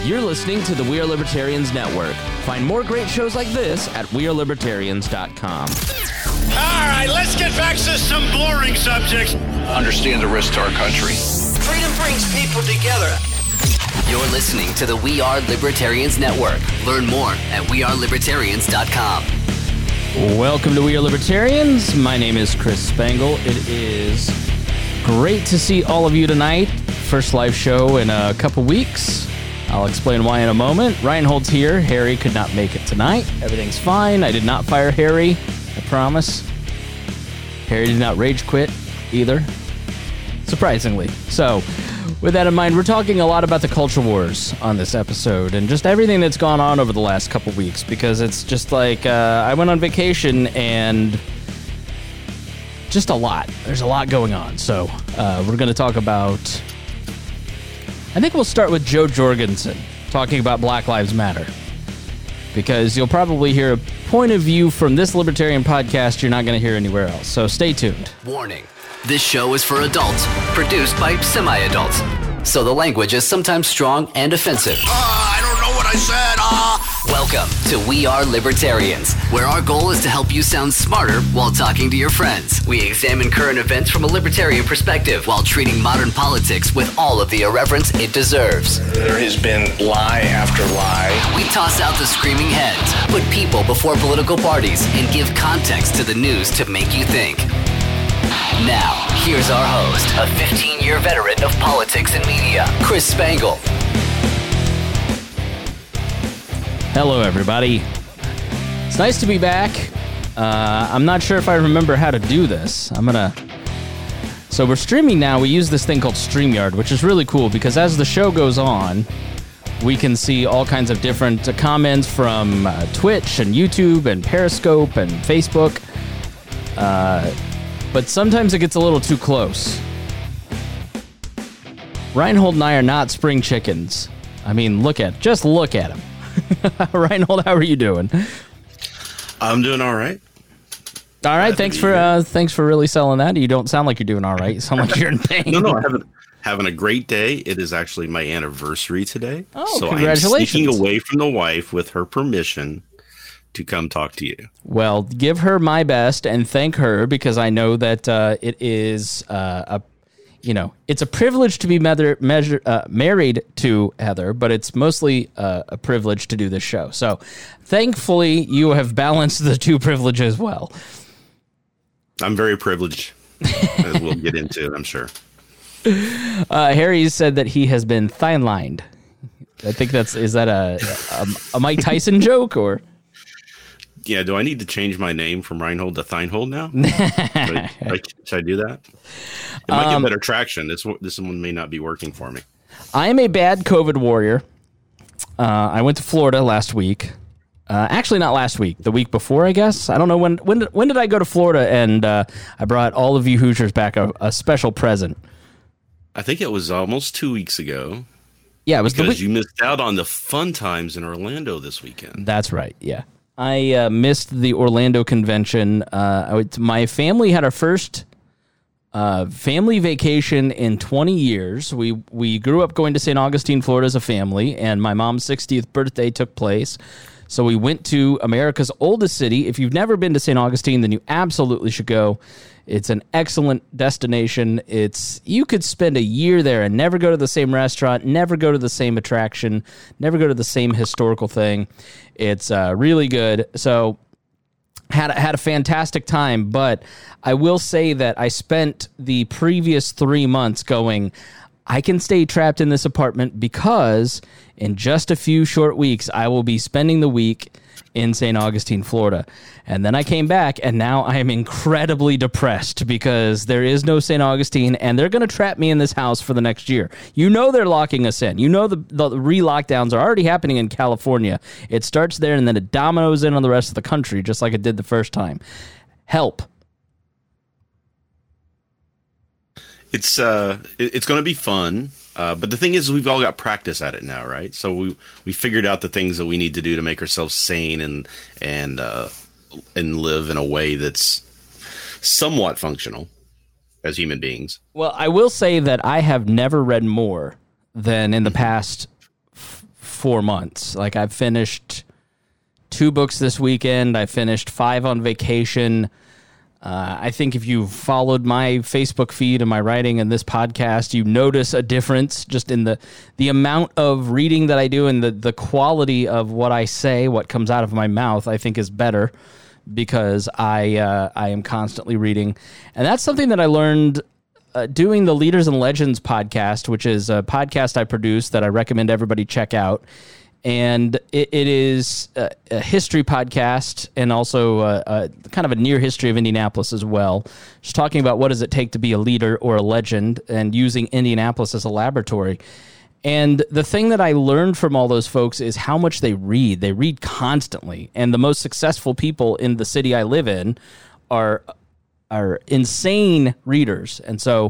You're listening to the We Are Libertarians Network. Find more great shows like this at wearelibertarians.com. All right, let's get back to some boring subjects. Understand the risk to our country. Freedom brings people together. You're listening to the We Are Libertarians Network. Learn more at wearelibertarians.com. Welcome to We Are Libertarians. My name is Chris Spangle. It is great to see all of you tonight. First live show in a couple weeks. I'll explain why in a moment. Reinhold's here. Harry could not make it tonight. Everything's fine. I did not fire Harry. I promise. Harry did not rage quit either. Surprisingly. So, with that in mind, we're talking a lot about the culture wars on this episode and just everything that's gone on over the last couple weeks, because it's just like I went on vacation and just a lot. There's a lot going on. So, we're going to talk about... I think we'll start with Joe Jorgensen talking about Black Lives Matter, because you'll probably hear a point of view from this libertarian podcast you're not going to hear anywhere else. So stay tuned. Warning. This show is for adults, produced by semi-adults. So the language is sometimes strong and offensive. I don't know what I said. Welcome to We Are Libertarians, where our goal is to help you sound smarter while talking to your friends. We examine current events from a libertarian perspective while treating modern politics with all of the irreverence it deserves. There has been lie after lie. We toss out the screaming heads, put people before political parties, and give context to the news to make you think. Now, here's our host, a 15-year veteran of politics and media, Chris Spangle. Hello, everybody. It's nice to be back. I'm not sure if I remember how to do this. So we're streaming now. We use this thing called StreamYard, which is really cool because as the show goes on, we can see all kinds of different comments from Twitch and YouTube and Periscope and Facebook. But sometimes it gets a little too close. Reinhold and I are not spring chickens. I mean, just look at him. Reinhold, how are you doing? I'm doing all right. All right, thanks for really selling that. You don't sound like you're doing all right. You sound like you're in pain. No, having a great day. It is actually my anniversary today. Oh, so congratulations. I'm sneaking away from the wife with her permission to come talk to you. Well, give her my best and thank her, because I know that it is it's a privilege to be married to Heather, but it's mostly a privilege to do this show. So thankfully, you have balanced the two privileges well. I'm very privileged, as we'll get into, I'm sure. Harry said that he has been thine-lined. I think is that a Mike Tyson joke, or... Yeah, do I need to change my name from Reinhold to Thinehold now? Should I do that? It might get better traction. This one may not be working for me. I am a bad COVID warrior. I went to Florida last week. Actually, not last week. The week before, I guess. I don't know when did I go to Florida, and I brought all of you Hoosiers back a special present. I think it was almost 2 weeks ago. Yeah, it was because you missed out on the fun times in Orlando this weekend. That's right. Yeah. I missed the Orlando convention. My family had our first family vacation in 20 years. We grew up going to St. Augustine, Florida as a family, and my mom's 60th birthday took place. So we went to America's oldest city. If you've never been to St. Augustine, then you absolutely should go. It's an excellent destination. You could spend a year there and never go to the same restaurant, never go to the same attraction, never go to the same historical thing. It's really good. So had a fantastic time, but I will say that I spent the previous 3 months going, I can stay trapped in this apartment because in just a few short weeks, I will be spending the week in St. Augustine, Florida. And then I came back, and now I am incredibly depressed because there is no St. Augustine, and they're going to trap me in this house for the next year. You know they're locking us in. You know the re-lockdowns are already happening in California. It starts there, and then it dominoes in on the rest of the country, just like it did the first time. Help. It's going to be fun. But the thing is, we've all got practice at it now, right? So we figured out the things that we need to do to make ourselves sane and live in a way that's somewhat functional as human beings. Well, I will say that I have never read more than in the past 4 months. Like, I've finished 2 books this weekend. I finished 5 on vacation. I think if you've followed my Facebook feed and my writing and this podcast, you notice a difference just in the amount of reading that I do, and the quality of what I say, what comes out of my mouth, I think is better because I am constantly reading. And that's something that I learned doing the Leaders and Legends podcast, which is a podcast I produce that I recommend everybody check out. And it is a history podcast and also kind of a near history of Indianapolis as well. Just talking about what does it take to be a leader or a legend and using Indianapolis as a laboratory. And the thing that I learned from all those folks is how much they read. They read constantly. And the most successful people in the city I live in are insane readers. And so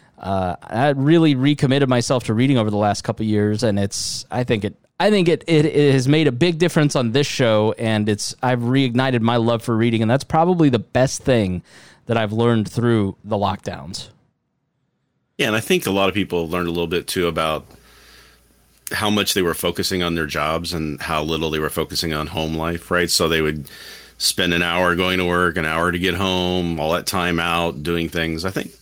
I really recommitted myself to reading over the last couple of years, and I think it has made a big difference on this show, and I've reignited my love for reading, and that's probably the best thing that I've learned through the lockdowns. Yeah, and I think a lot of people learned a little bit too about how much they were focusing on their jobs and how little they were focusing on home life, right? So they would spend an hour going to work, an hour to get home, all that time out doing things. I think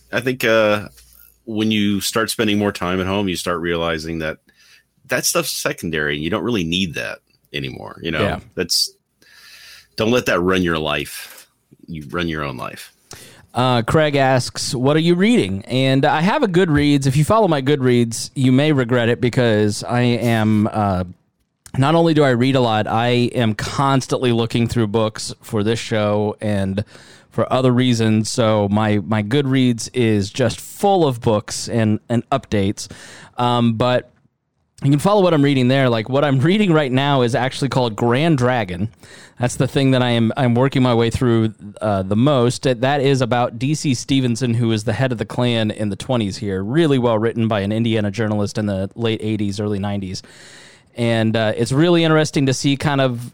when you start spending more time at home, you start realizing that stuff's secondary and you don't really need that anymore. You know, yeah. Don't let that run your life. You run your own life. Craig asks, what are you reading? And I have a Goodreads. If you follow my Goodreads, you may regret it because I am, not only do I read a lot, I am constantly looking through books for this show and for other reasons. So my Goodreads is just full of books and updates. But you can follow what I'm reading there. Like, what I'm reading right now is actually called Grand Dragon. That's the thing that I'm working my way through the most. That is about D.C. Stevenson, who is the head of the Klan in the 1920s here. Really well written by an Indiana journalist in the late 80s, early 90s. And it's really interesting to see kind of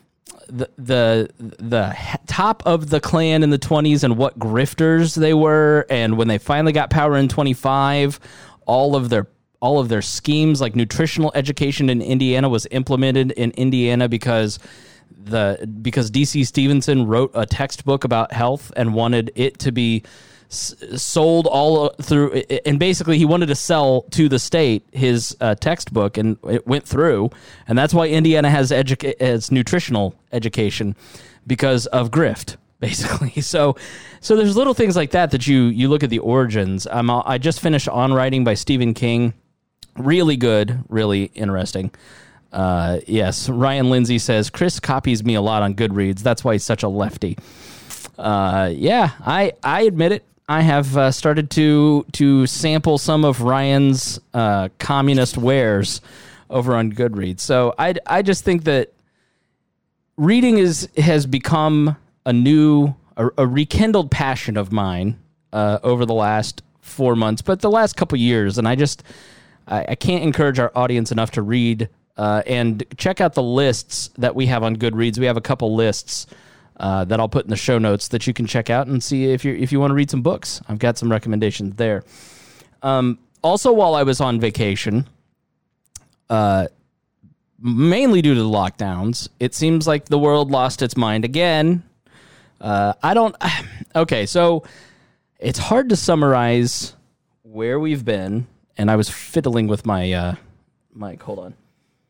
the top of the Klan in the 1920s and what grifters they were. And when they finally got power in 1925, all of their schemes, like nutritional education in Indiana, was implemented in Indiana because D.C. Stevenson wrote a textbook about health and wanted it to be sold all through. And basically, he wanted to sell to the state his textbook, and it went through. And that's why Indiana has nutritional education, because of grift, basically. So there's little things like that you look at the origins. I just finished On Writing by Stephen King. Really good, really interesting. Yes, Ryan Lindsay says, Chris copies me a lot on Goodreads. That's why he's such a lefty. Yeah, I admit it. I have started to sample some of Ryan's communist wares over on Goodreads. So I just think that reading has become a rekindled passion of mine over the last 4 months, but the last couple years, and I can't encourage our audience enough to read and check out the lists that we have on Goodreads. We have a couple lists that I'll put in the show notes that you can check out and see if you want to read some books. I've got some recommendations there. Also, while I was on vacation, mainly due to the lockdowns, it seems like the world lost its mind again. Okay, so it's hard to summarize where we've been. And I was fiddling with my mic. Hold on.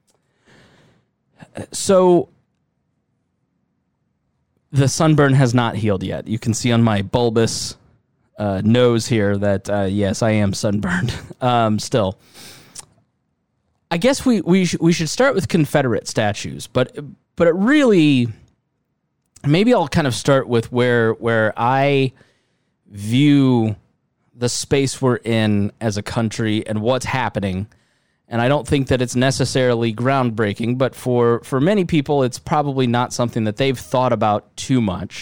So the sunburn has not healed yet. You can see on my bulbous nose here that, yes, I am sunburned still. I guess we should start with Confederate statues, but it really, maybe I'll kind of start with where I view the space we're in as a country and what's happening. And I don't think that it's necessarily groundbreaking, but for many people, it's probably not something that they've thought about too much.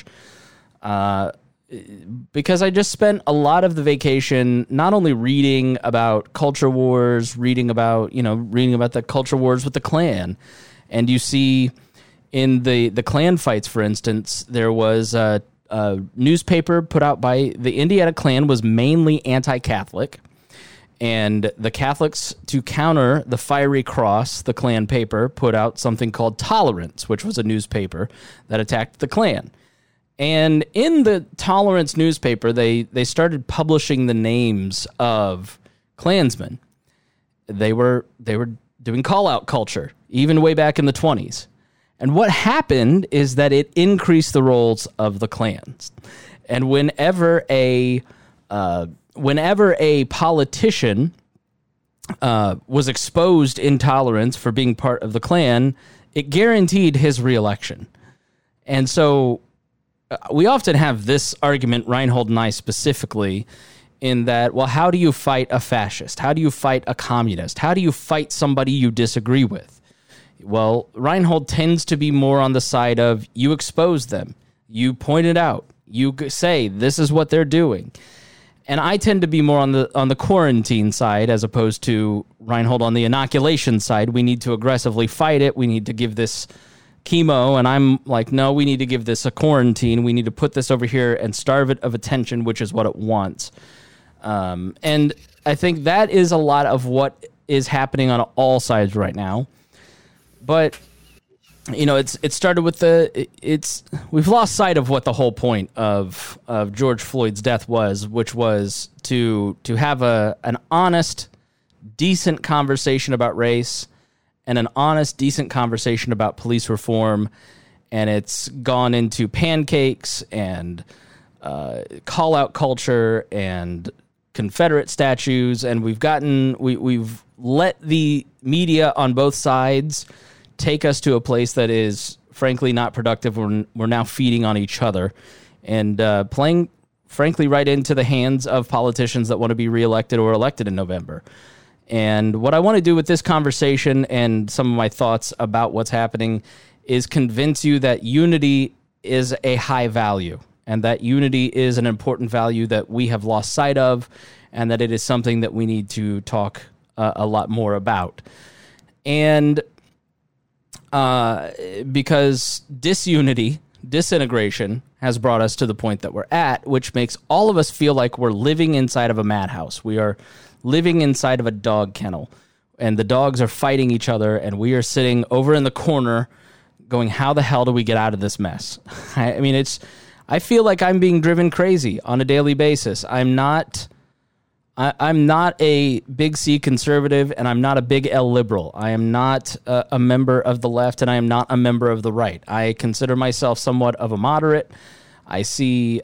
Because I just spent a lot of the vacation not only reading about culture wars, reading about the culture wars with the Klan. And you see in the Klan fights, for instance, there was a newspaper put out by the Indiana Klan was mainly anti-Catholic, And the Catholics, to counter the Fiery Cross, the Klan paper, put out something called Tolerance, which was a newspaper that attacked the Klan. And in the Tolerance newspaper, they started publishing the names of Klansmen. They were doing call-out culture, even way back in the 1920s. And what happened is that it increased the roles of the clans. And whenever a politician was exposed in Tolerance for being part of the Klan, it guaranteed his reelection. And so we often have this argument, Reinhold and I specifically, in that, well, how do you fight a fascist? How do you fight a communist? How do you fight somebody you disagree with? Well, Reinhold tends to be more on the side of you expose them, you point it out, you say this is what they're doing. And I tend to be more on the quarantine side as opposed to Reinhold on the inoculation side. We need to aggressively fight it. We need to give this chemo. And I'm like, no, we need to give this a quarantine. We need to put this over here and starve it of attention, which is what it wants. And I think that is a lot of what is happening on all sides right now. But you know, it started with we've lost sight of what the whole point of George Floyd's death was, which was to have an honest, decent conversation about race and an honest, decent conversation about police reform. And it's gone into pancakes and call out culture and Confederate statues. And we've let the media on both sides take us to a place that is frankly not productive. We're now feeding on each other and playing, frankly, right into the hands of politicians that want to be reelected or elected in November. And what I want to do with this conversation and some of my thoughts about what's happening is convince you that unity is a high value and that unity is an important value that we have lost sight of and that it is something that we need to talk a lot more about. And because disunity, disintegration has brought us to the point that we're at, which makes all of us feel like we're living inside of a madhouse. We are living inside of a dog kennel, and the dogs are fighting each other, and we are sitting over in the corner going, how the hell do we get out of this mess? I mean, I feel like I'm being driven crazy on a daily basis. I'm not a big C conservative, and I'm not a big L liberal. I am not a member of the left, and I am not a member of the right. I consider myself somewhat of a moderate. I see,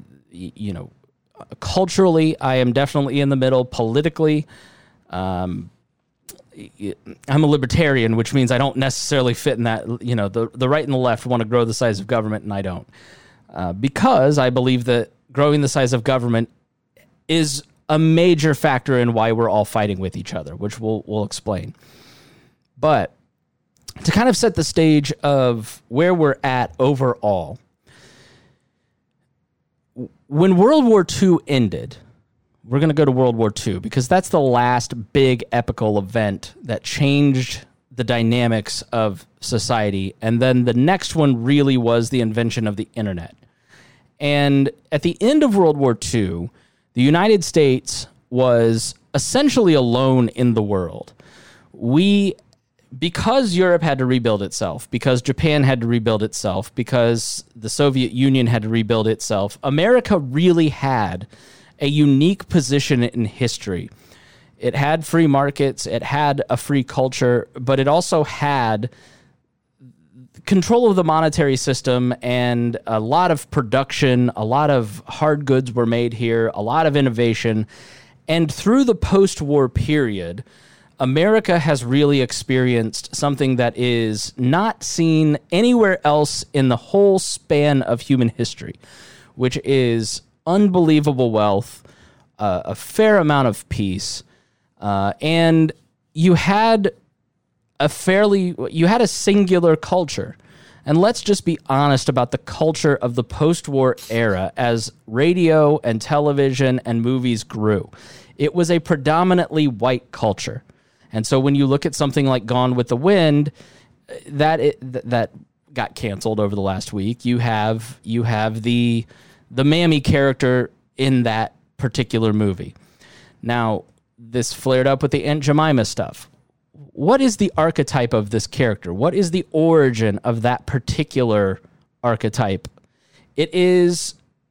culturally, I am definitely in the middle. Politically, I'm a libertarian, which means I don't necessarily fit in that. The right and the left want to grow the size of government, and I don't, because I believe that growing the size of government is a major factor in why we're all fighting with each other, which we'll explain. But to kind of set the stage of where we're at overall, when World War II ended, we're going to go to World War II because that's the last big epical event that changed the dynamics of society. And then the next one really was the invention of the internet. And at the end of World War II, the United States was essentially alone in the world. Because Europe had to rebuild itself, because Japan had to rebuild itself, because the Soviet Union had to rebuild itself, America really had a unique position in history. It had free markets, it had a free culture, but it also had control of the monetary system and a lot of production, a lot of hard goods were made here, a lot of innovation. And through the post-war period, America has really experienced something that is not seen anywhere else in the whole span of human history, which is unbelievable wealth, a fair amount of peace, and you had a singular culture. And let's just be honest about the culture of the post-war era as radio and television and movies grew. It was a predominantly white culture. And so when you look at something like Gone with the Wind, that got canceled over the last week. You have the Mammy character in that particular movie. Now, this flared up with the Aunt Jemima stuff. What is the archetype of this character? What is the origin of that particular archetype? It is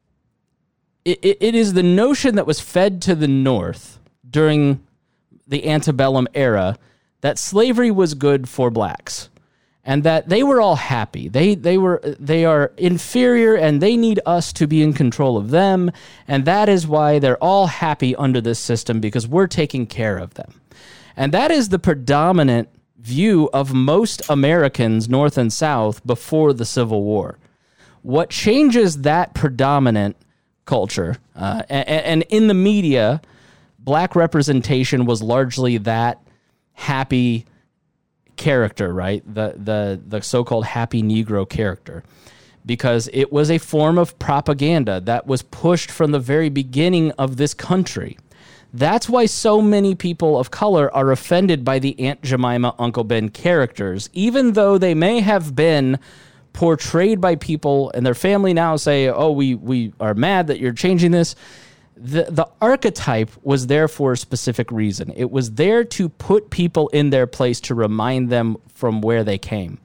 the notion that was fed to the North during the antebellum era that slavery was good for blacks and that they were all happy. They are inferior and they need us to be in control of them, and that is why they're all happy under this system, because we're taking care of them. And that is the predominant view of most Americans, North and South, before the Civil War. What changes that predominant culture, and in the media, black representation was largely that happy character, right? The so-called happy Negro character, because it was a form of propaganda that was pushed from the very beginning of this country. That's why so many people of color are offended by the Aunt Jemima, Uncle Ben characters, even though they may have been portrayed by people and their family now say, oh, we are mad that you're changing this. The archetype was there for a specific reason. It was there to put people in their place, to remind them from where they came.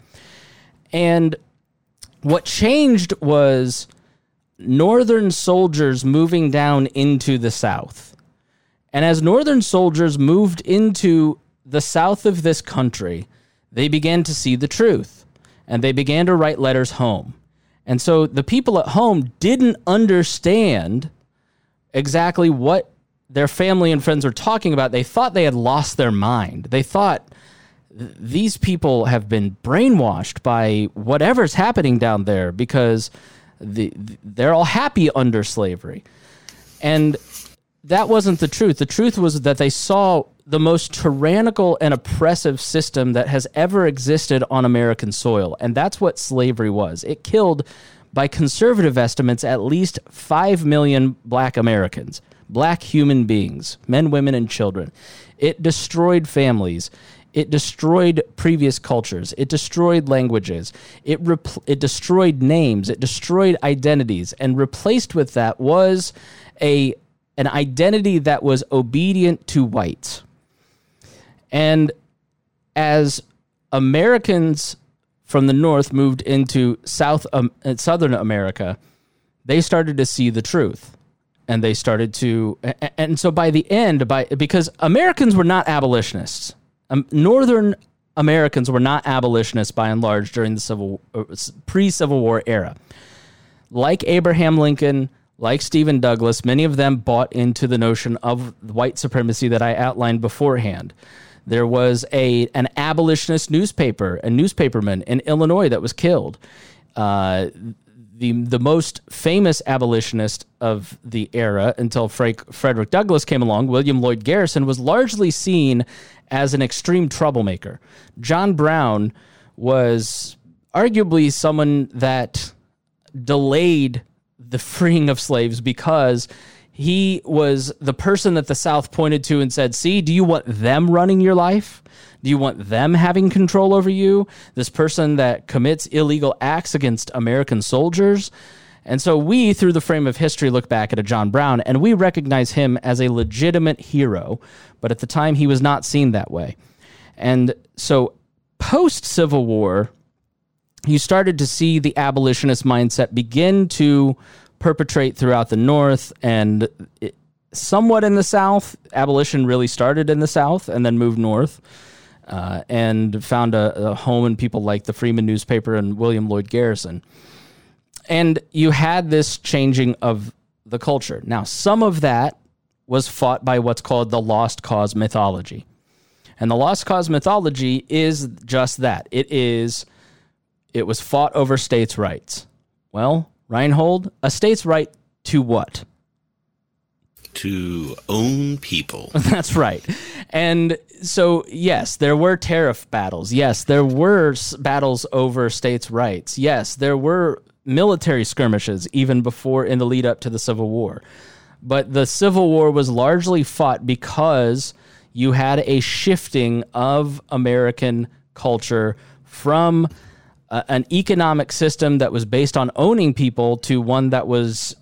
And what changed was Northern soldiers moving down into the South. And as Northern soldiers moved into the South of this country, they began to see the truth, and they began to write letters home. And so the people at home didn't understand exactly what their family and friends were talking about. They thought they had lost their mind. They thought these people have been brainwashed by whatever's happening down there, because they're all happy under slavery. And that wasn't the truth. The truth was that they saw the most tyrannical and oppressive system that has ever existed on American soil. And that's what slavery was. It killed, by conservative estimates, at least 5 million black Americans, black human beings, men, women, and children. It destroyed families. It destroyed previous cultures. It destroyed languages. It destroyed names. It destroyed identities. And replaced with that was an identity that was obedient to whites. And as Americans from the North moved into Southern America, they started to see the truth. And they started to, and so by the end, because Americans were not abolitionists. Northern Americans were not abolitionists by and large during the pre-Civil War era. Like Abraham Lincoln, like Stephen Douglas, many of them bought into the notion of white supremacy that I outlined beforehand. There was an abolitionist newspaper, a newspaperman in Illinois that was killed. The most famous abolitionist of the era until Frederick Douglass came along, William Lloyd Garrison, was largely seen as an extreme troublemaker. John Brown was arguably someone that delayed the freeing of slaves because he was the person that the South pointed to and said, see, do you want them running your life? Do you want them having control over you? This person that commits illegal acts against American soldiers? And so we, through the frame of history, look back at a John Brown, and we recognize him as a legitimate hero. But at the time, he was not seen that way. And so post-Civil War, you started to see the abolitionist mindset begin to perpetrate throughout the North and somewhat in the South. Abolition really started in the South and then moved north and found a home in people like the Freeman newspaper and William Lloyd Garrison. And you had this changing of the culture. Now, some of that was fought by what's called the Lost Cause mythology. And the Lost Cause mythology is just that. It was fought over states' rights. Well, Reinhold, a state's right to what? To own people. That's right. And so, yes, there were tariff battles. Yes, there were battles over states' rights. Yes, there were military skirmishes even before, in the lead up to the Civil War. But the Civil War was largely fought because you had a shifting of American culture from an economic system that was based on owning people to one that was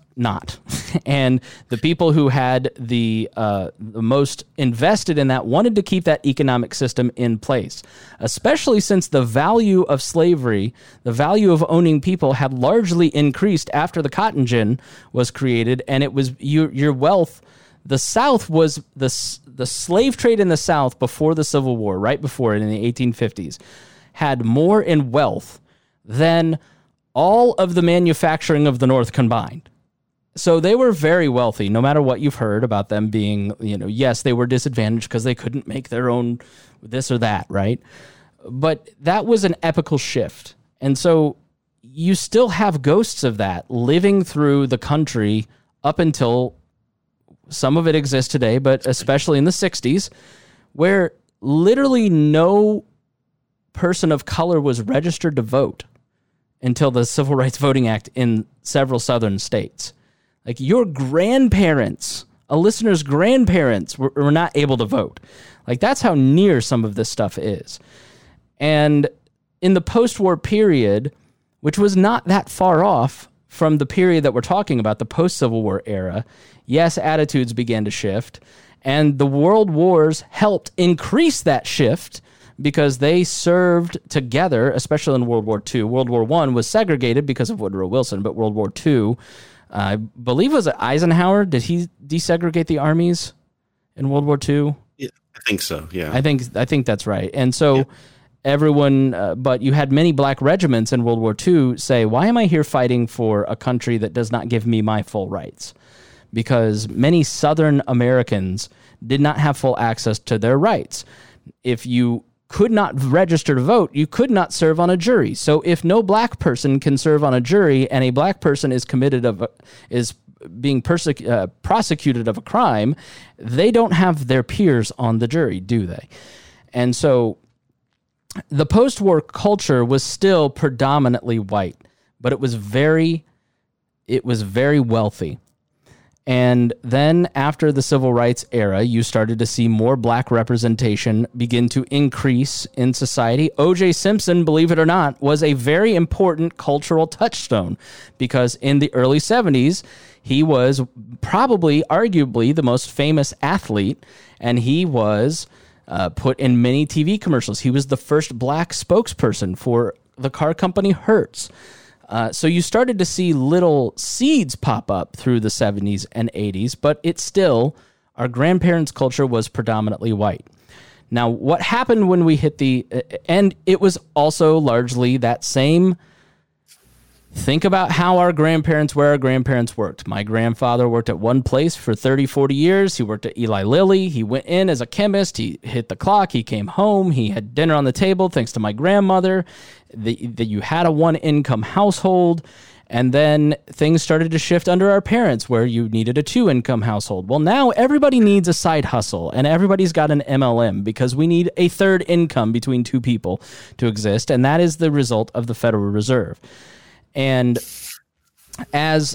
not. And the people who had the most invested in that wanted to keep that economic system in place, especially since the value of slavery, the value of owning people, had largely increased after the cotton gin was created, and it was your wealth. The South was the slave trade in the South before the Civil War, right before it in the 1850s, had more in wealth than all of the manufacturing of the North combined. So they were very wealthy, no matter what you've heard about them being, yes, they were disadvantaged because they couldn't make their own this or that, right? But that was an epical shift. And so you still have ghosts of that living through the country up until some of it exists today, but especially in the 60s, where literally no person of color was registered to vote until the Civil Rights Voting Act in several southern states. Like your grandparents, a listener's grandparents were not able to vote. Like that's how near some of this stuff is. And in the post-war period, which was not that far off from the period that we're talking about, the post-Civil War era, yes, attitudes began to shift, and the world wars helped increase that shift because they served together, especially in World War II. World War I was segregated because of Woodrow Wilson, but World War II, I believe it was Eisenhower. Did he desegregate the armies in World War II? Yeah, I think so, yeah. I think that's right. And so everyone, but you had many black regiments in World War II say, why am I here fighting for a country that does not give me my full rights? Because many Southern Americans did not have full access to their rights. If you could not register to vote, you could not serve on a jury. So if no black person can serve on a jury and a black person is being prosecuted of a crime, they don't have their peers on the jury, do they? And so the post-war culture was still predominantly white, but it was very wealthy. And then after the civil rights era, you started to see more black representation begin to increase in society. O.J. Simpson, believe it or not, was a very important cultural touchstone because in the early 70s, he was probably, arguably, the most famous athlete, and he was put in many TV commercials. He was the first black spokesperson for the car company Hertz. So you started to see little seeds pop up through the 70s and 80s, but it's still, our grandparents' culture was predominantly white. Now, what happened when we hit and it was also largely that same, think about how where our grandparents worked. My grandfather worked at one place for 30, 40 years. He worked at Eli Lilly. He went in as a chemist. He hit the clock. He came home. He had dinner on the table, thanks to my grandmother. That you had a one-income household, and then things started to shift under our parents where you needed a two-income household. Well, now everybody needs a side hustle, and everybody's got an MLM because we need a third income between two people to exist, and that is the result of the Federal Reserve. And as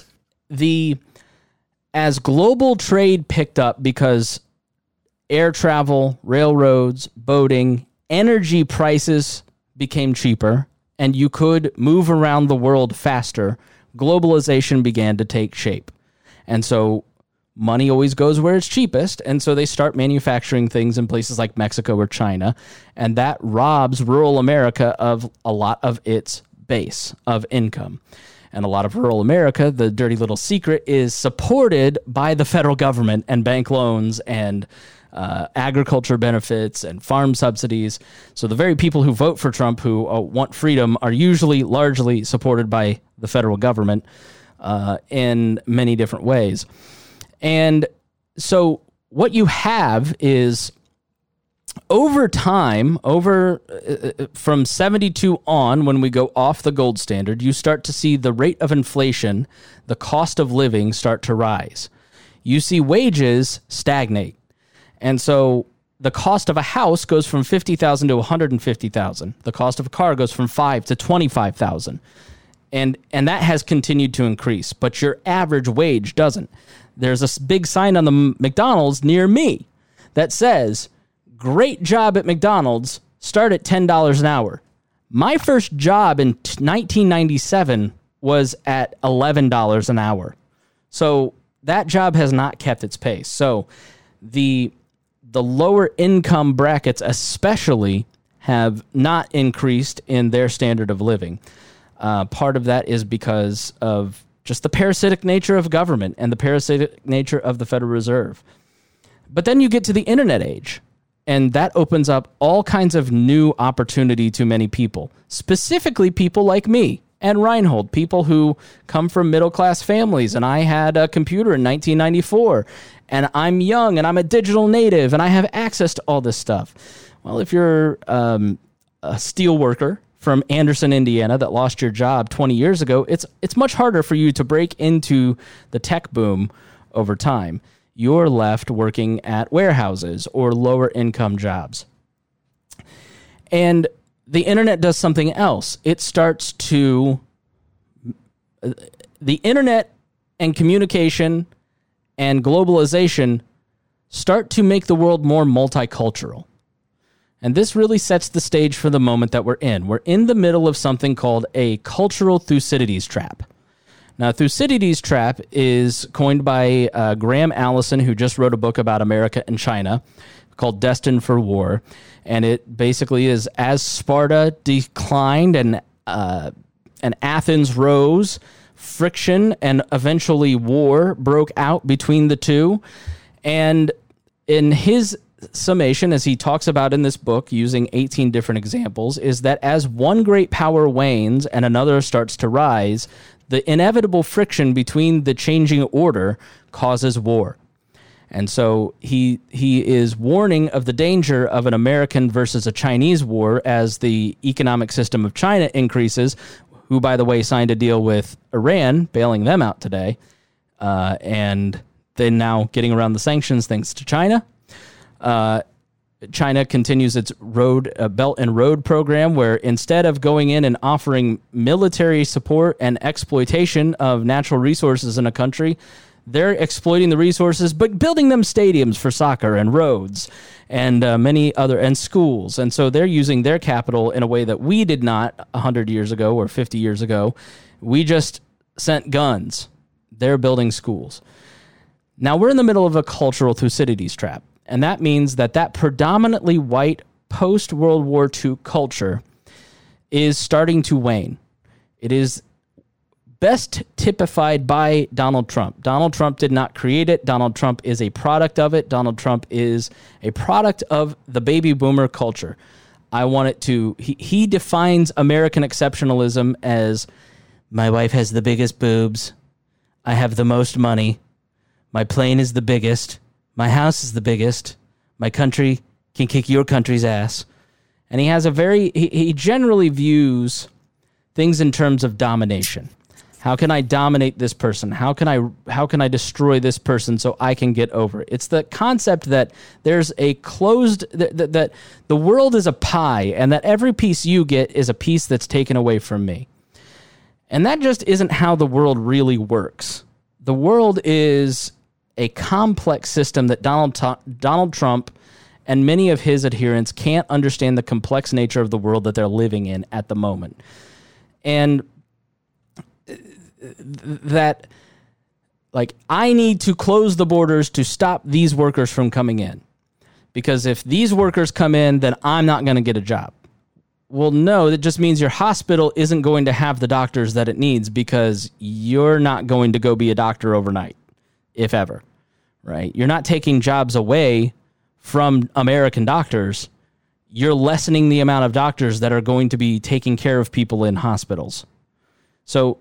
global trade picked up because air travel, railroads, boating, energy prices became cheaper, and you could move around the world faster, globalization began to take shape. And so money always goes where it's cheapest, and so they start manufacturing things in places like Mexico or China, and that robs rural America of a lot of its base of income. And a lot of rural America, the dirty little secret, is supported by the federal government and bank loans and agriculture benefits and farm subsidies. So the very people who vote for Trump who want freedom are usually largely supported by the federal government in many different ways. And so what you have is over time, from 72 on, when we go off the gold standard, you start to see the rate of inflation, the cost of living start to rise. You see wages stagnate. And so the cost of a house goes from $50,000 to $150,000. The cost of a car goes from $5,000 to $25,000. And that has continued to increase, but your average wage doesn't. There's a big sign on the McDonald's near me that says, "Great job at McDonald's, start at $10 an hour." My first job in 1997 was at $11 an hour. So that job has not kept its pace. So the lower income brackets especially have not increased in their standard of living. Part of that is because of just the parasitic nature of government and the parasitic nature of the Federal Reserve. But then you get to the internet age, and that opens up all kinds of new opportunity to many people, specifically people like me and Reinhold, people who come from middle-class families. And I had a computer in 1994, and I'm young, and I'm a digital native, and I have access to all this stuff. Well, if you're a steel worker from Anderson, Indiana, that lost your job 20 years ago, it's much harder for you to break into the tech boom over time. You're left working at warehouses or lower income jobs. And the internet does something else. It starts to, the internet and communication and globalization start to make the world more multicultural. And this really sets the stage for the moment that we're in. We're in the middle of something called a cultural Thucydides trap. Now, Thucydides trap is coined by Graham Allison, who just wrote a book about America and China called Destined for War. And it basically is, as Sparta declined and Athens rose, friction and eventually war broke out between the two. And in his summation, as he talks about in this book using 18 different examples, is that as one great power wanes and another starts to rise, the inevitable friction between the changing order causes war. And so he is warning of the danger of an American versus a Chinese war as the economic system of China increases, who, by the way, signed a deal with Iran, bailing them out today, and then now getting around the sanctions thanks to China. China continues its Belt and Road program, where instead of going in and offering military support and exploitation of natural resources in a country, they're exploiting the resources, but building them stadiums for soccer and roads and many other, and schools. And so they're using their capital in a way that we did not 100 years ago or 50 years ago. We just sent guns. They're building schools. Now we're in the middle of a cultural Thucydides trap. And that means that predominantly white post-World War II culture is starting to wane. It is best typified by Donald Trump. Donald Trump did not create it. Donald Trump is a product of it. Donald Trump is a product of the baby boomer culture. He defines American exceptionalism as, my wife has the biggest boobs, I have the most money, my plane is the biggest, my house is the biggest, my country can kick your country's ass. And he has he generally views things in terms of domination. How can I dominate this person? How can I destroy this person so I can get over it? It's the concept that there's a closed, that the world is a pie, and that every piece you get is a piece that's taken away from me. And that just isn't how the world really works. The world is a complex system that Donald Trump and many of his adherents can't understand the complex nature of the world that they're living in at the moment. And that, I need to close the borders to stop these workers from coming in. Because if these workers come in, then I'm not going to get a job. Well, no, that just means your hospital isn't going to have the doctors that it needs, because you're not going to go be a doctor overnight, if ever, right? You're not taking jobs away from American doctors. You're lessening the amount of doctors that are going to be taking care of people in hospitals. So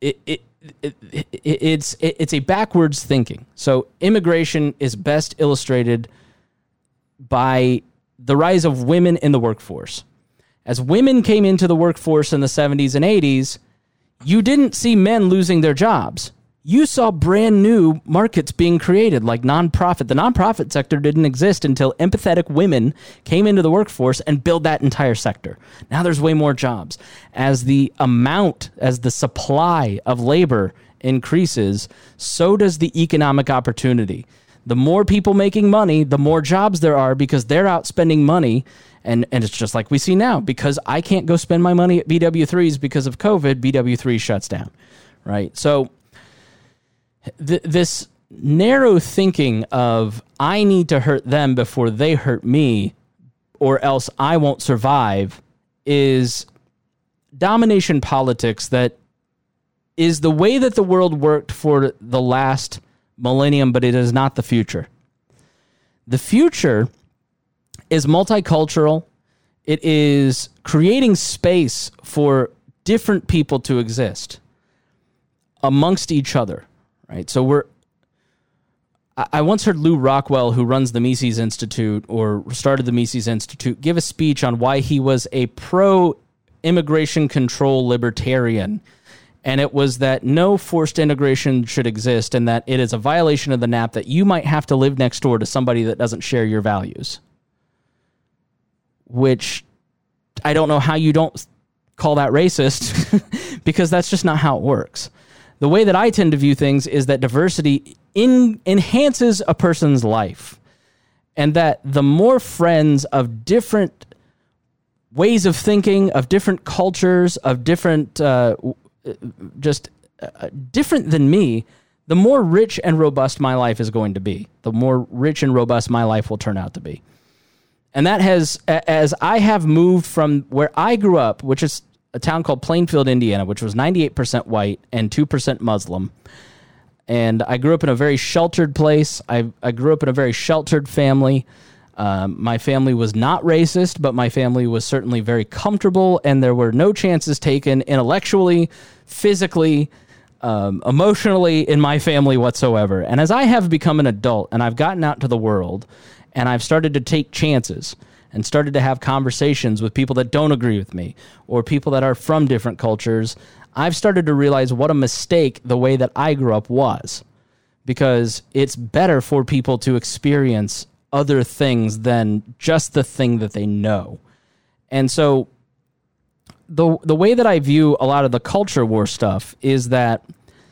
it's a backwards thinking. So immigration is best illustrated by the rise of women in the workforce. As women came into the workforce in the 70s and 80s, you didn't see men losing their jobs. You saw brand new markets being created, like nonprofit. The nonprofit sector didn't exist until empathetic women came into the workforce and built that entire sector. Now there's way more jobs. As the supply of labor increases, so does the economic opportunity. The more people making money, the more jobs there are, because they're out spending money. And it's just like we see now, because I can't go spend my money at BW3s because of COVID, BW3 shuts down, right? So this narrow thinking of I need to hurt them before they hurt me or else I won't survive is domination politics that is the way that the world worked for the last millennium, but it is not the future. The future is multicultural. It is creating space for different people to exist amongst each other, right? So I once heard Lou Rockwell, who runs the Mises Institute or started the Mises Institute, give a speech on why he was a pro-immigration control libertarian. And it was that no forced integration should exist and that it is a violation of the NAP that you might have to live next door to somebody that doesn't share your values. Which I don't know how you don't call that racist because that's just not how it works. The way that I tend to view things is that diversity enhances a person's life, and that the more friends of different ways of thinking, of different cultures, of different, different than me, the more rich and robust my life is going to be. The more rich and robust my life will turn out to be. And that has, as I have moved from where I grew up, which is a town called Plainfield, Indiana, which was 98% white and 2% Muslim. And I grew up in a very sheltered place. I grew up in a very sheltered family. My family was not racist, but my family was certainly very comfortable, and there were no chances taken intellectually, physically, emotionally in my family whatsoever. And as I have become an adult and I've gotten out to the world and I've started to take chances and started to have conversations with people that don't agree with me or people that are from different cultures, I've started to realize what a mistake the way that I grew up was, because it's better for people to experience other things than just the thing that they know. And so the way that I view a lot of the culture war stuff is that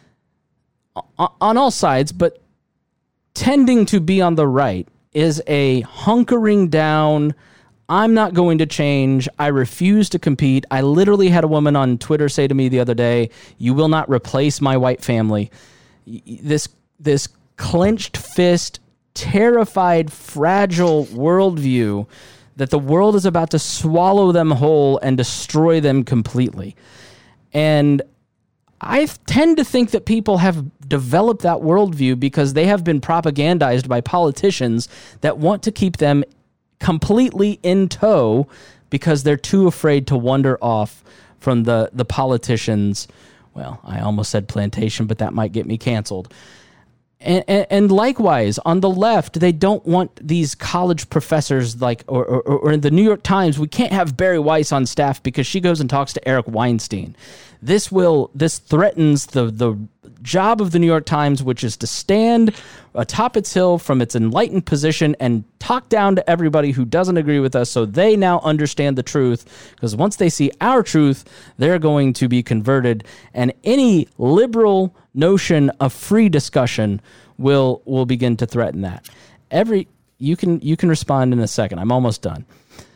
on all sides, but tending to be on the right, is a hunkering down, I'm not going to change, I refuse to compete. I literally had a woman on Twitter say to me the other day, you will not replace my white family. This clenched fist, terrified, fragile worldview that the world is about to swallow them whole and destroy them completely. And I tend to think that people have developed that worldview because they have been propagandized by politicians that want to keep them completely in tow because they're too afraid to wander off from the politicians. Well, I almost said plantation, but that might get me canceled. And likewise, on the left, they don't want these college professors like, or in the New York Times, we can't have Bari Weiss on staff because she goes and talks to Eric Weinstein. This threatens the job of the New York Times, which is to stand atop its hill from its enlightened position and talk down to everybody who doesn't agree with us, so they now understand the truth, because once they see our truth, they're going to be converted, and any liberal notion of free discussion will begin to threaten that. You can respond in a second. I'm almost done.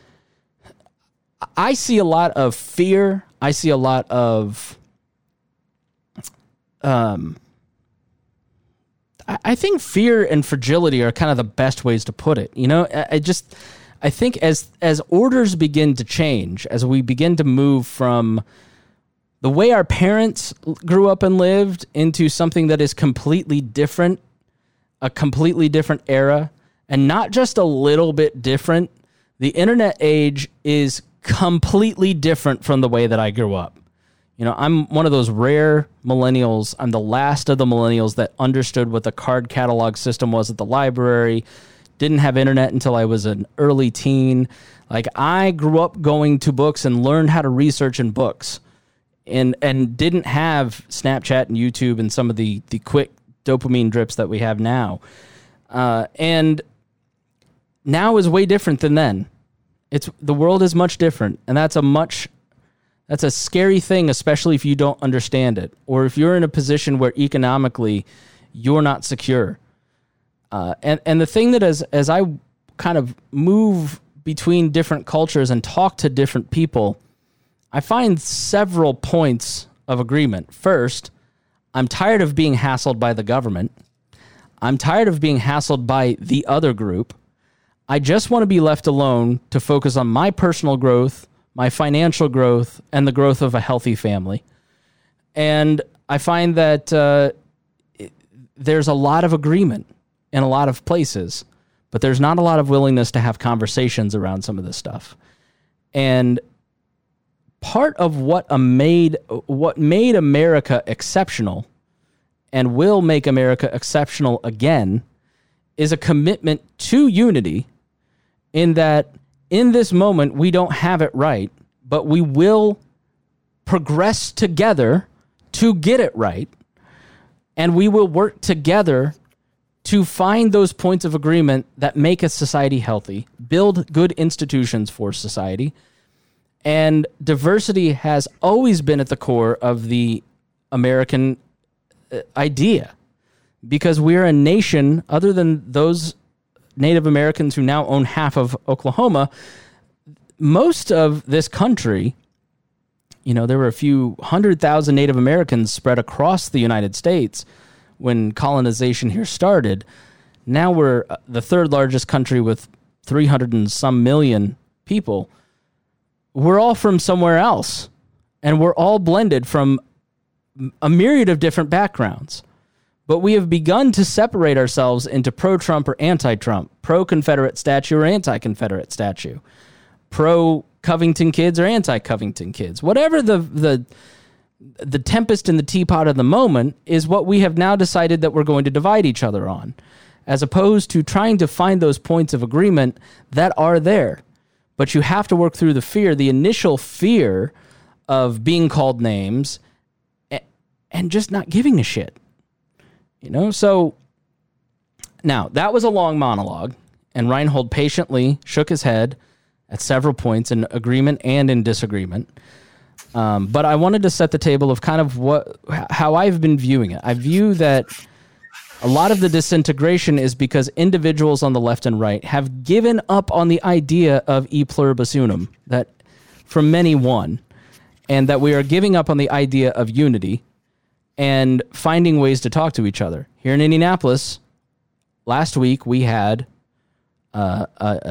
I see a lot of fear. I see a lot of I think fear and fragility are kind of the best ways to put it. You know, I think as orders begin to change, as we begin to move from the way our parents grew up and lived into something that is completely different, a completely different era, and not just a little bit different, the internet age is completely different from the way that I grew up. You know, I'm one of those rare millennials. I'm the last of the millennials that understood what the card catalog system was at the library. Didn't have internet until I was an early teen. Like, I grew up going to books and learned how to research in books, and didn't have Snapchat and YouTube and some of the quick dopamine drips that we have now. And now is way different than then. The world is much different, and that's a scary thing, especially if you don't understand it, or if you're in a position where economically you're not secure. And the thing that as I kind of move between different cultures and talk to different people, I find several points of agreement. First, I'm tired of being hassled by the government. I'm tired of being hassled by the other group. I just want to be left alone to focus on my personal growth, my financial growth, and the growth of a healthy family. And I find that there's a lot of agreement in a lot of places, but there's not a lot of willingness to have conversations around some of this stuff. And part of what made America exceptional and will make America exceptional again is a commitment to unity, in that in this moment we don't have it right, but we will progress together to get it right, and we will work together to find those points of agreement that make a society healthy, build good institutions for society. And diversity has always been at the core of the American idea, because we're a nation, other than those Native Americans who now own half of Oklahoma, most of this country, there were a few 100,000 Native Americans spread across the United States when colonization here started. Now we're the third largest country with 300 and some million people. We're all from somewhere else, and we're all blended from a myriad of different backgrounds. But we have begun to separate ourselves into pro-Trump or anti-Trump, pro-Confederate statue or anti-Confederate statue, pro-Covington kids or anti-Covington kids. Whatever the tempest in the teapot of the moment is what we have now decided that we're going to divide each other on, as opposed to trying to find those points of agreement that are there. But you have to work through the initial fear of being called names and just not giving a shit. So now that was a long monologue, and Reinhold patiently shook his head at several points in agreement and in disagreement. But I wanted to set the table of kind of how I've been viewing it. I view that a lot of the disintegration is because individuals on the left and right have given up on the idea of e pluribus unum, that from many one, and that we are giving up on the idea of unity and finding ways to talk to each other. Here in Indianapolis, last week we had a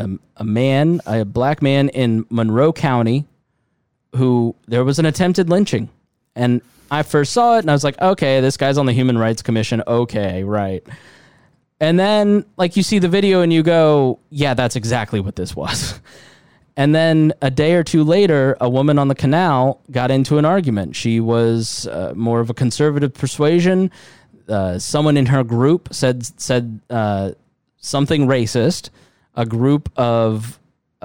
black man in Monroe County who there was an attempted lynching. And I first saw it and I was like, okay, this guy's on the Human Rights Commission. Okay, right. And then you see the video and you go, yeah, that's exactly what this was. And then a day or two later, a woman on the canal got into an argument. She was more of a conservative persuasion. Someone in her group said something racist. A group of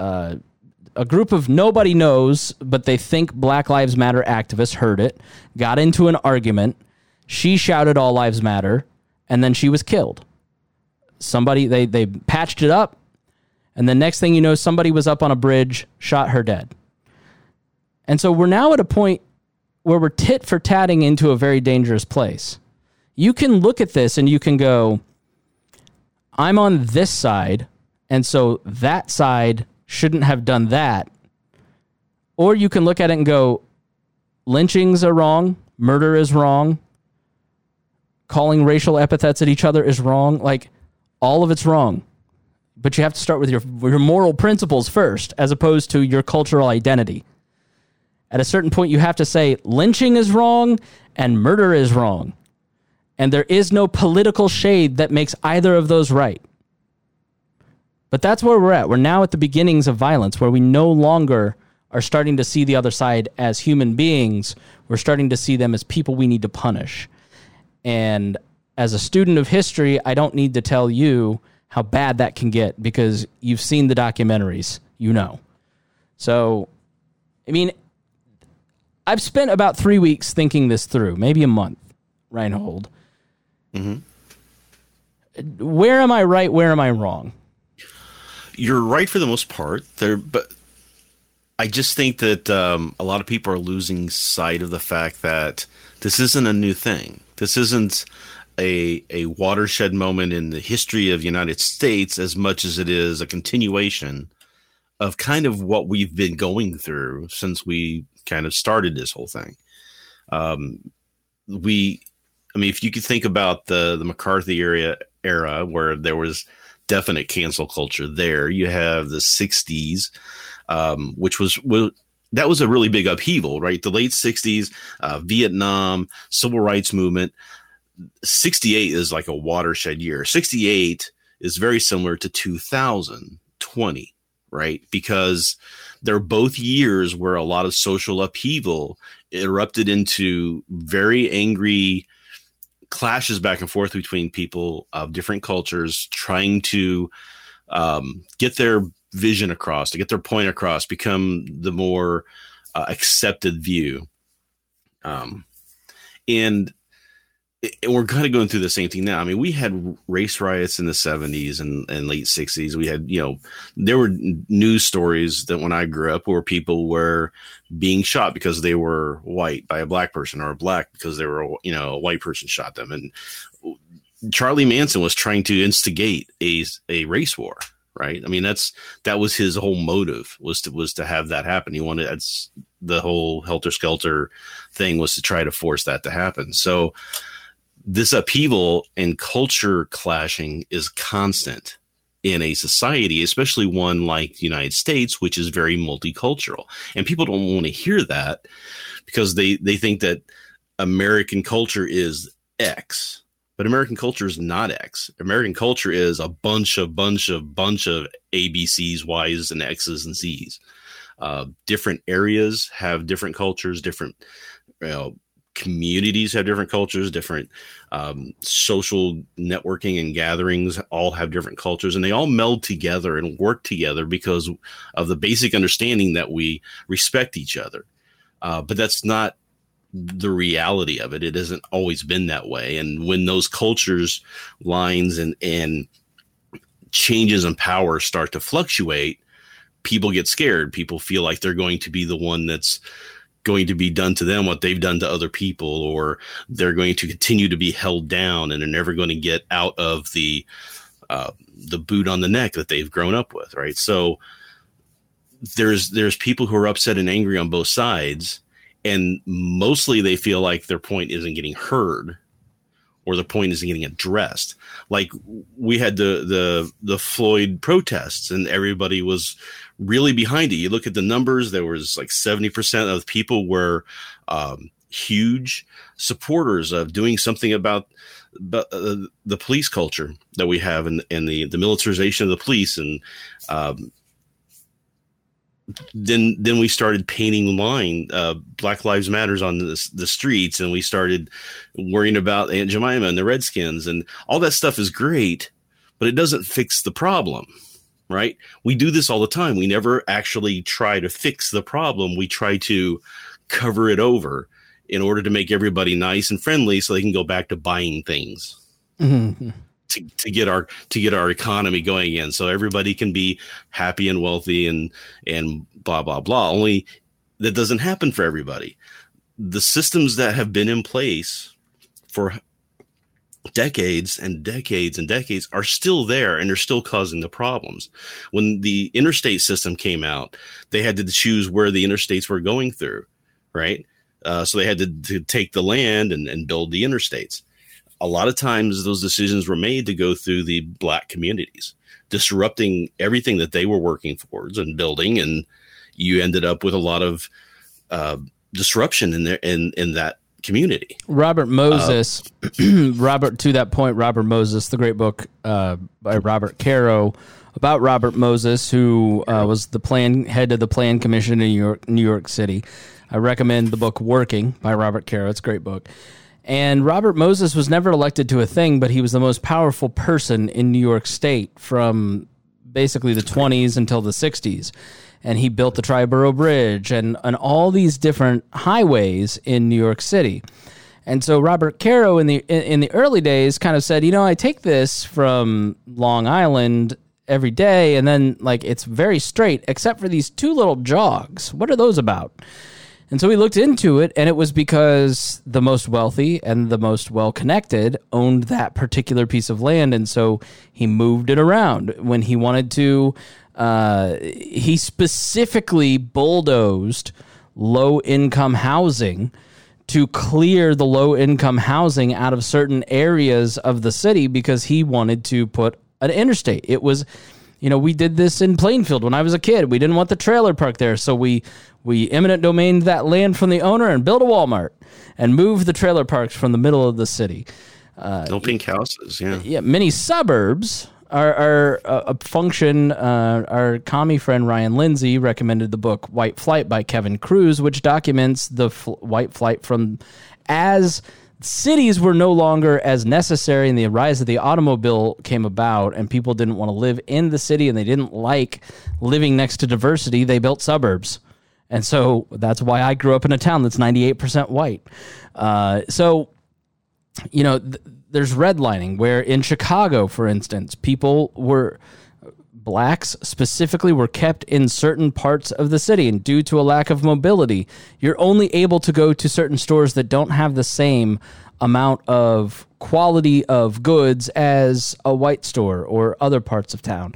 nobody knows, but they think Black Lives Matter activists heard it, got into an argument. She shouted "All Lives Matter," and then she was killed. Somebody, they patched it up. And the next thing you know, somebody was up on a bridge, shot her dead. And so we're now at a point where we're tit for tatting into a very dangerous place. You can look at this and you can go, I'm on this side, and so that side shouldn't have done that. Or you can look at it and go, lynchings are wrong, murder is wrong, calling racial epithets at each other is wrong. All of it's wrong. But you have to start with your moral principles first, as opposed to your cultural identity. At a certain point, you have to say lynching is wrong and murder is wrong. And there is no political shade that makes either of those right. But that's where we're at. We're now at the beginnings of violence, where we no longer are starting to see the other side as human beings. We're starting to see them as people we need to punish. And as a student of history, I don't need to tell you how bad that can get, because you've seen the documentaries, So, I've spent about 3 weeks thinking this through, maybe a month, Reinhold. Mm-hmm. Where am I right? Where am I wrong? You're right for the most part there, but I just think that a lot of people are losing sight of the fact that this isn't a new thing. This isn't a watershed moment in the history of the United States as much as it is a continuation of kind of what we've been going through since we kind of started this whole thing. I mean, if you could think about the McCarthy era where there was definite cancel culture there, you have the 60s, which that was a really big upheaval, right? The late 60s, Vietnam, civil rights movement. 68 is like a watershed year. 68 is very similar to 2020, right? Because they're both years where a lot of social upheaval erupted into very angry clashes back and forth between people of different cultures trying to get their vision across, to get their point across, become the more accepted view. And we're kind of going through the same thing now. I mean, we had race riots in the 70s and late 60s. We had, there were news stories that when I grew up where people were being shot because they were white by a black person, or black because they were, a white person shot them. And Charlie Manson was trying to instigate a race war, right? I mean, that was his whole motive, was to have that happen. He wanted, that's the whole Helter Skelter thing, was to try to force that to happen. So this upheaval and culture clashing is constant in a society, especially one like the United States, which is very multicultural. And people don't want to hear that because they think that American culture is X, but American culture is not X. American culture is a bunch of ABCs, Ys, and X's and Z's. Different areas have different cultures, different, communities have different cultures, different social networking and gatherings all have different cultures, and they all meld together and work together because of the basic understanding that we respect each other. But that's not the reality of it. It hasn't always been that way. And when those cultures, lines, and changes in power start to fluctuate, people get scared. People feel like they're going to be the one that's going to be done to them what they've done to other people, or they're going to continue to be held down and they're never going to get out of the boot on the neck that they've grown up with. Right. So there's people who are upset and angry on both sides, and mostly they feel like their point isn't getting heard or the point isn't getting addressed. Like we had the Floyd protests and everybody was really behind it. You look at the numbers, there was like 70% of people were huge supporters of doing something about the police culture that we have and the militarization of the police. And then we started painting Black Lives Matters on the streets, and we started worrying about Aunt Jemima and the Redskins, and all that stuff is great, but it doesn't fix the problem. Right? We do this all the time. We never actually try to fix the problem. We try to cover it over in order to make everybody nice and friendly so they can go back to buying things to get our economy going again. So everybody can be happy and wealthy and blah, blah, blah. Only that doesn't happen for everybody. The systems that have been in place for decades and decades and decades are still there, and they're still causing the problems. When the interstate system came out, they had to choose where the interstates were going through, right? So they had to take the land and build the interstates. A lot of times those decisions were made to go through the Black communities, disrupting everything that they were working towards and building, and you ended up with a lot of disruption in there in that community. Robert Moses, to that point, Robert Moses, the great book by Robert Caro about Robert Moses, who was the head of the Plan Commission in New York City. I recommend the book Working by Robert Caro. It's a great book. And Robert Moses was never elected to a thing, but he was the most powerful person in New York State from basically the 20s until the 60s. And he built the Triborough Bridge and all these different highways in New York City. And so Robert Caro in the early days kind of said, I take this from Long Island every day, and then it's very straight, except for these two little jogs. What are those about? And so we looked into it, and it was because the most wealthy and the most well-connected owned that particular piece of land, and so he moved it around. When he wanted to, he specifically bulldozed low-income housing to clear the low-income housing out of certain areas of the city because he wanted to put an interstate. It was, we did this in Plainfield when I was a kid. We didn't want the trailer park there, so we eminent domained that land from the owner and built a Walmart and moved the trailer parks from the middle of the city. No pink houses, yeah. Yeah, many suburbs are a function. Our commie friend Ryan Lindsay recommended the book White Flight by Kevin Cruz, which documents the white flight from as cities were no longer as necessary and the rise of the automobile came about and people didn't want to live in the city and they didn't like living next to diversity. They built suburbs. And so that's why I grew up in a town that's 98% white. There's redlining where in Chicago, for instance, blacks specifically were kept in certain parts of the city, and due to a lack of mobility, you're only able to go to certain stores that don't have the same amount of quality of goods as a white store or other parts of town.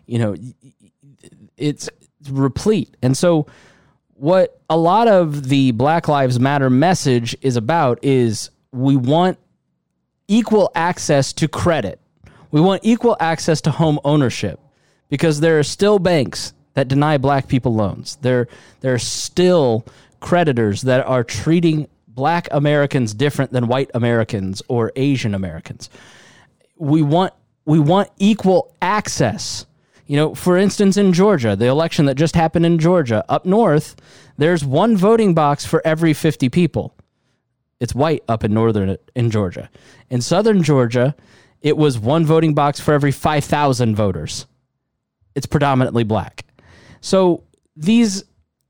It's replete. And so what a lot of the Black Lives Matter message is about is we want equal access to credit. We want equal access to home ownership because there are still banks that deny black people loans. There are still creditors that are treating black Americans different than white Americans or Asian Americans. We want equal access. For instance, in Georgia, the election that just happened in Georgia, up north, there's one voting box for every 50 people. It's white up in Georgia. In southern Georgia, it was one voting box for every 5,000 voters. It's predominantly black. So is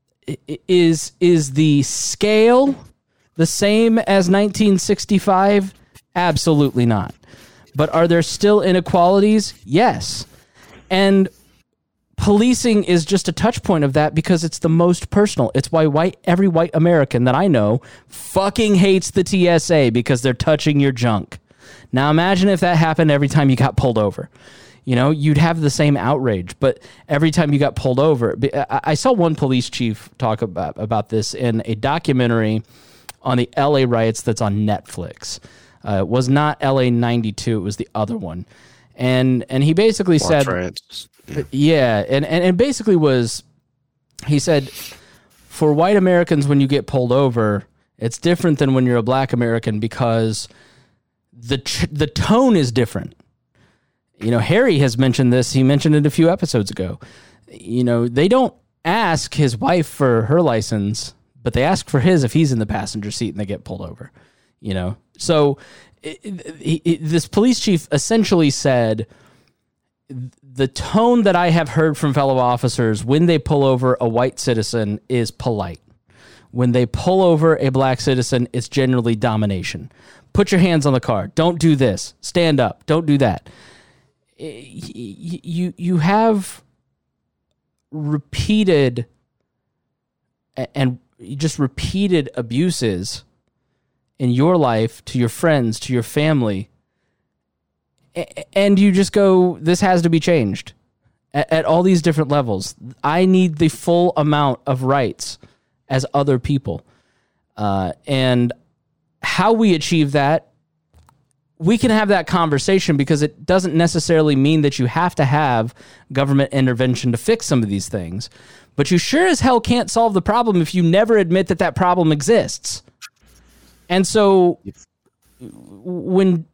the scale the same as 1965? Absolutely not. But are there still inequalities? Yes. And policing is just a touch point of that because it's the most personal. It's why every white American that I know fucking hates the TSA because they're touching your junk. Now imagine if that happened every time you got pulled over. You'd have the same outrage, but every time you got pulled over. I saw one police chief talk about this in a documentary on the LA riots that's on Netflix. It was not LA 92, it was the other one. And he basically said, and basically he said, for white Americans, when you get pulled over, it's different than when you're a black American because the tone is different. Harry has mentioned this. He mentioned it a few episodes ago. They don't ask his wife for her license, but they ask for his if he's in the passenger seat and they get pulled over. So this police chief essentially said, the tone that I have heard from fellow officers when they pull over a white citizen is polite. When they pull over a black citizen, it's generally domination. Put your hands on the car. Don't do this. Stand up. Don't do that. You have repeated abuses in your life to your friends, to your family, and you just go, this has to be changed at all these different levels. I need the full amount of rights as other people. And how we achieve that, we can have that conversation because it doesn't necessarily mean that you have to have government intervention to fix some of these things. But you sure as hell can't solve the problem if you never admit that that problem exists. And so when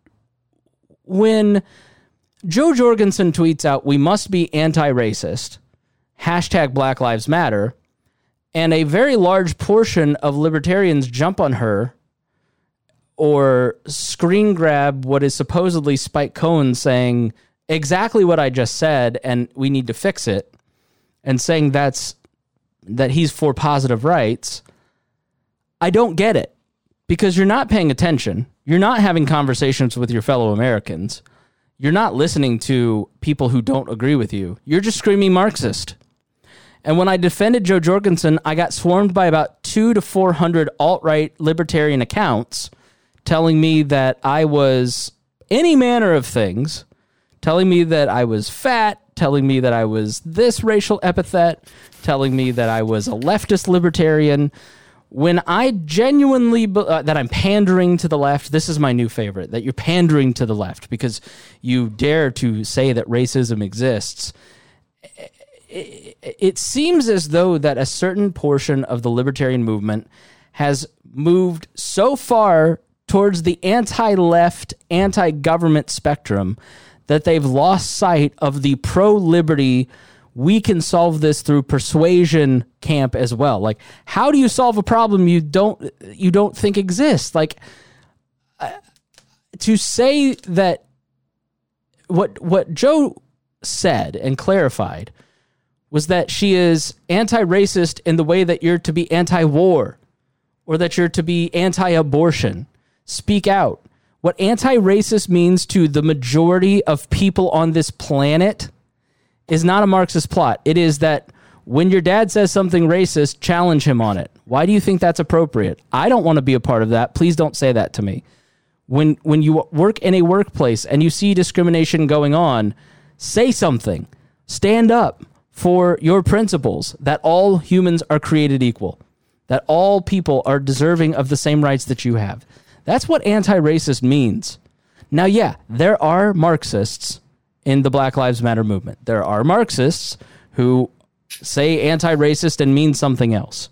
Joe Jorgensen tweets out, we must be anti-racist, hashtag Black Lives Matter, and a very large portion of libertarians jump on her or screen grab what is supposedly Spike Cohen saying exactly what I just said and we need to fix it, and saying that he's for positive rights, I don't get it. Because you're not paying attention. You're not having conversations with your fellow Americans. You're not listening to people who don't agree with you. You're just screaming Marxist. And when I defended Joe Jorgensen, I got swarmed by about 200 to 400 alt-right libertarian accounts telling me that I was any manner of things, telling me that I was fat, telling me that I was this racial epithet, telling me that I was a leftist libertarian, when I genuinely that I'm pandering to the left, this is my new favorite, that you're pandering to the left because you dare to say that racism exists. It seems as though that a certain portion of the libertarian movement has moved so far towards the anti-left, anti-government spectrum that they've lost sight of the pro-liberty, we can solve this through persuasion camp as well. Like, how do you solve a problem you don't think exists? Like, to say that what Joe said and clarified was that she is anti-racist in the way that you're to be anti-war or that you're to be anti-abortion. Speak out. What anti-racist means to the majority of people on this planet is not a Marxist plot. It is that when your dad says something racist, challenge him on it. Why do you think that's appropriate? I don't want to be a part of that. Please don't say that to me. When you work in a workplace and you see discrimination going on, say something. Stand up for your principles that all humans are created equal, that all people are deserving of the same rights that you have. That's what anti-racist means. Now, yeah, there are Marxists in the Black Lives Matter movement. There are Marxists who say anti-racist and mean something else.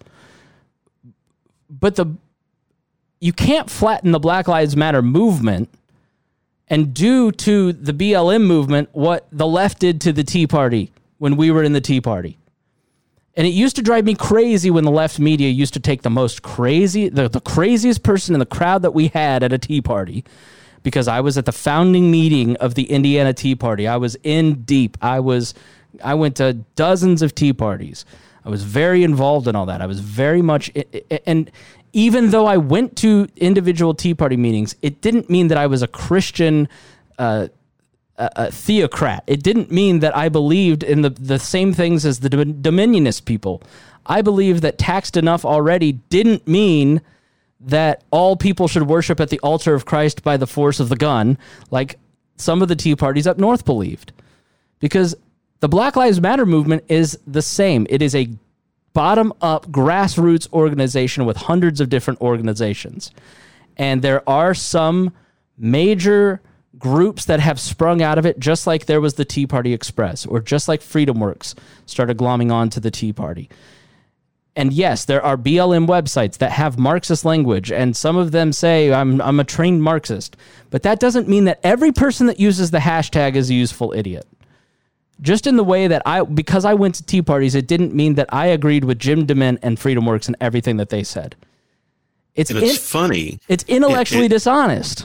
But you can't flatten the Black Lives Matter movement and do to the BLM movement what the left did to the Tea Party when we were in the Tea Party. And it used to drive me crazy when the left media used to take the craziest person in the crowd that we had at a Tea Party, because I was at the founding meeting of the Indiana Tea Party. I was in deep. I went to dozens of Tea Parties. I was very involved in all that. I was very much, and even though I went to individual Tea Party meetings, it didn't mean that I was a Christian a theocrat. It didn't mean that I believed in the same things as the Dominionist people. I believed that taxed enough already didn't mean that all people should worship at the altar of Christ by the force of the gun, like some of the Tea Parties up north believed. Because the Black Lives Matter movement is the same. It is a bottom-up grassroots organization with hundreds of different organizations. And there are some major groups that have sprung out of it, just like there was the Tea Party Express, or just like Freedom Works started glomming on to the Tea Party. And yes, there are BLM websites that have Marxist language, and some of them say, I'm a trained Marxist. But that doesn't mean that every person that uses the hashtag is a useful idiot. Just in the way that because I went to Tea Parties, it didn't mean that I agreed with Jim DeMint and Freedom Works and everything that they said. It's funny. It's intellectually dishonest.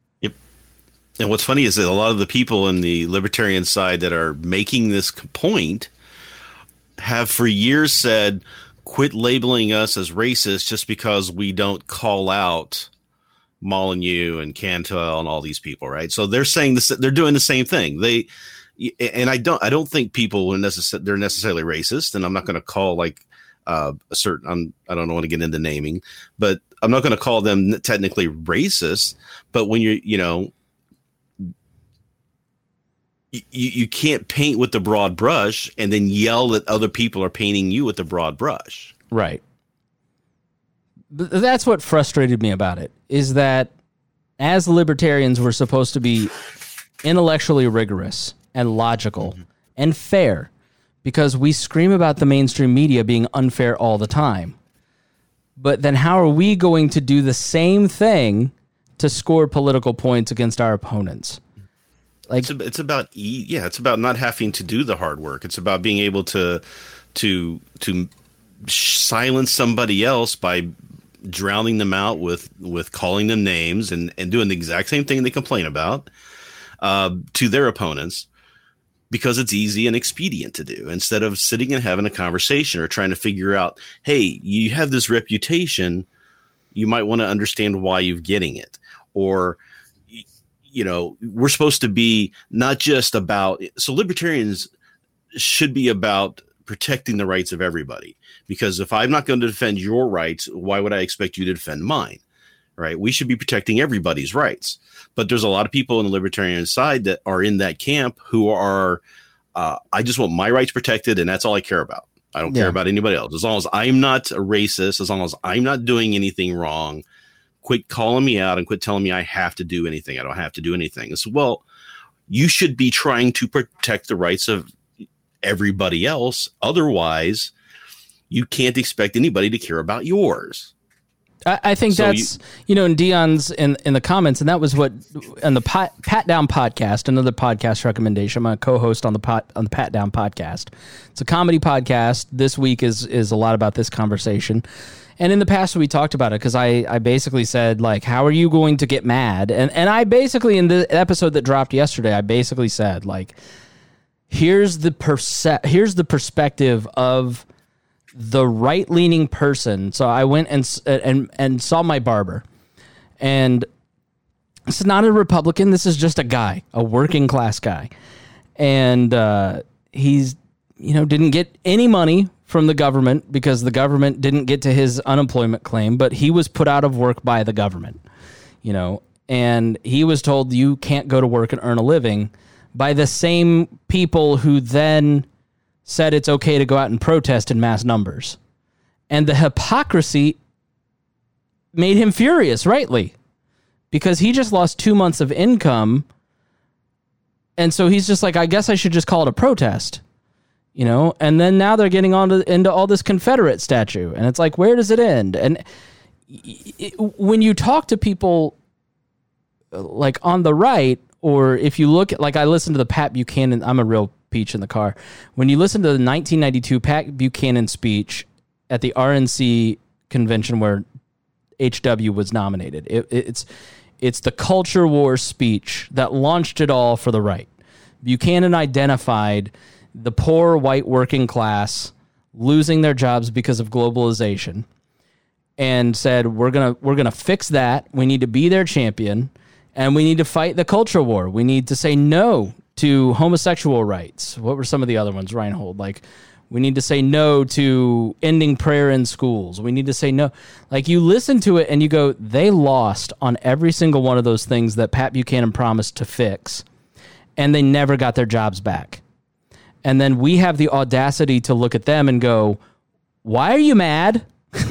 And what's funny is that a lot of the people in the libertarian side that are making this point have for years said, quit labeling us as racist just because we don't call out Molyneux and Cantwell and all these people, right? So they're saying this, they're doing the same thing. I don't think people they're necessarily racist, and I'm not going to call like a certain, I don't want to get into naming, but I'm not going to call them technically racist. But when you can't paint with the broad brush and then yell that other people are painting you with the broad brush. Right. That's what frustrated me about it, is that as libertarians, we're supposed to be intellectually rigorous and logical and fair, because we scream about the mainstream media being unfair all the time. But then how are we going to do the same thing to score political points against our opponents? Like, it's about not having to do the hard work. It's about being able to silence somebody else by drowning them out with calling them names and doing the exact same thing they complain about to their opponents, because it's easy and expedient to do, instead of sitting and having a conversation or trying to figure out, hey, you have this reputation, you might want to understand why you're getting it. Or, we're supposed to be not just about, so libertarians should be about protecting the rights of everybody, because if I'm not going to defend your rights, why would I expect you to defend mine? Right? We should be protecting everybody's rights. But there's a lot of people on the libertarian side that are in that camp who are, I just want my rights protected, and that's all I care about. I don't care about anybody else. As long as I'm not a racist, as long as I'm not doing anything wrong, quit calling me out and quit telling me I have to do anything. I don't have to do anything. It's, well, you should be trying to protect the rights of everybody else. Otherwise, you can't expect anybody to care about yours. I think so that's, in Dion's in the comments, and that was what on the Pat Down podcast, another podcast recommendation. I'm a co-host on the Pat Down podcast. It's a comedy podcast. This week is a lot about this conversation. And in the past, we talked about it because I basically said, like, how are you going to get mad? And I basically, in the episode that dropped yesterday, I basically said, like, here's the perspective of the right-leaning person. So I went and saw my barber, and this is not a Republican. This is just a guy, a working class guy, and he's didn't get any money from the government because the government didn't get to his unemployment claim, but he was put out of work by the government, and he was told you can't go to work and earn a living by the same people who then said it's okay to go out and protest in mass numbers. And the hypocrisy made him furious, rightly, because he just lost 2 months of income. And so he's just like, I guess I should just call it a protest, and then now they're getting into all this Confederate statue. And it's like, where does it end? And when you talk to people like on the right, or if you look at, like, I listened to the Pat Buchanan, I'm a real peach in the car. When you listen to the 1992 Pat Buchanan speech at the RNC convention where HW was nominated, it's the culture war speech that launched it all for the right. Buchanan identified the poor white working class losing their jobs because of globalization and said, we're gonna fix that. We need to be their champion, and we need to fight the culture war. We need to say no to homosexual rights. What were some of the other ones, Reinhold? Like, we need to say no to ending prayer in schools. We need to say no. Like, you listen to it and you go, they lost on every single one of those things that Pat Buchanan promised to fix, and they never got their jobs back. And then we have the audacity to look at them and go, why are you mad?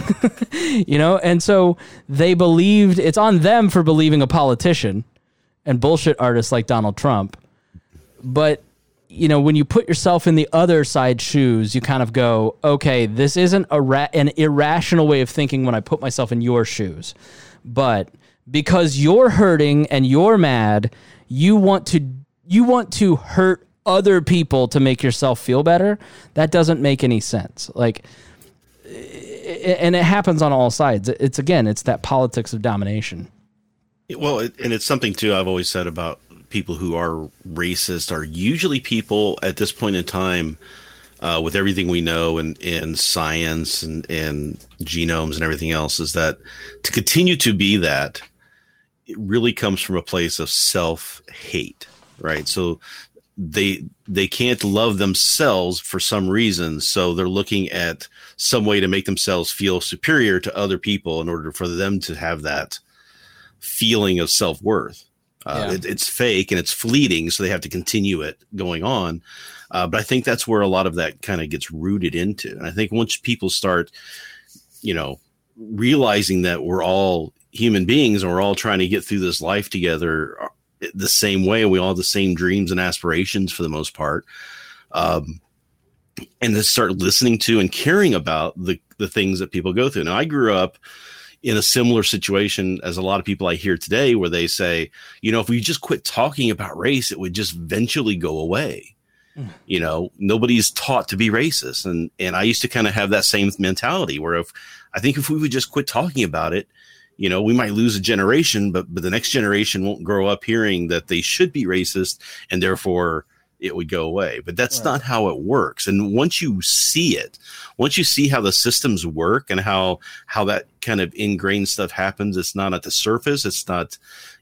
And so they believed, it's on them for believing a politician and bullshit artists like Donald Trump. But, when you put yourself in the other side's shoes, you kind of go, okay, this isn't an irrational way of thinking when I put myself in your shoes. But because you're hurting and you're mad, you want to hurt other people to make yourself feel better. That doesn't make any sense. Like, and it happens on all sides. It's that politics of domination. Well, and it's something too I've always said about people who are racist are usually people at this point in time, with everything we know in science and genomes and everything else, is that to continue to be that, it really comes from a place of self-hate, right? So they can't love themselves for some reason, so they're looking at some way to make themselves feel superior to other people in order for them to have that feeling of self-worth. It's fake and it's fleeting, so they have to continue it going on. But I think that's where a lot of that kind of gets rooted into. And I think once people start, realizing that we're all human beings and we're all trying to get through this life together the same way, we all have the same dreams and aspirations for the most part, and to start listening to and caring about the things that people go through. Now, I grew up in a similar situation as a lot of people I hear today, where they say, if we just quit talking about race, it would just eventually go away. Nobody's taught to be racist. And I used to kind of have that same mentality where if we would just quit talking about it, we might lose a generation, but the next generation won't grow up hearing that they should be racist, and therefore it would go away. But that's not how it works. And once you see how the systems work and how that kind of ingrained stuff happens, it's not at the surface. It's not,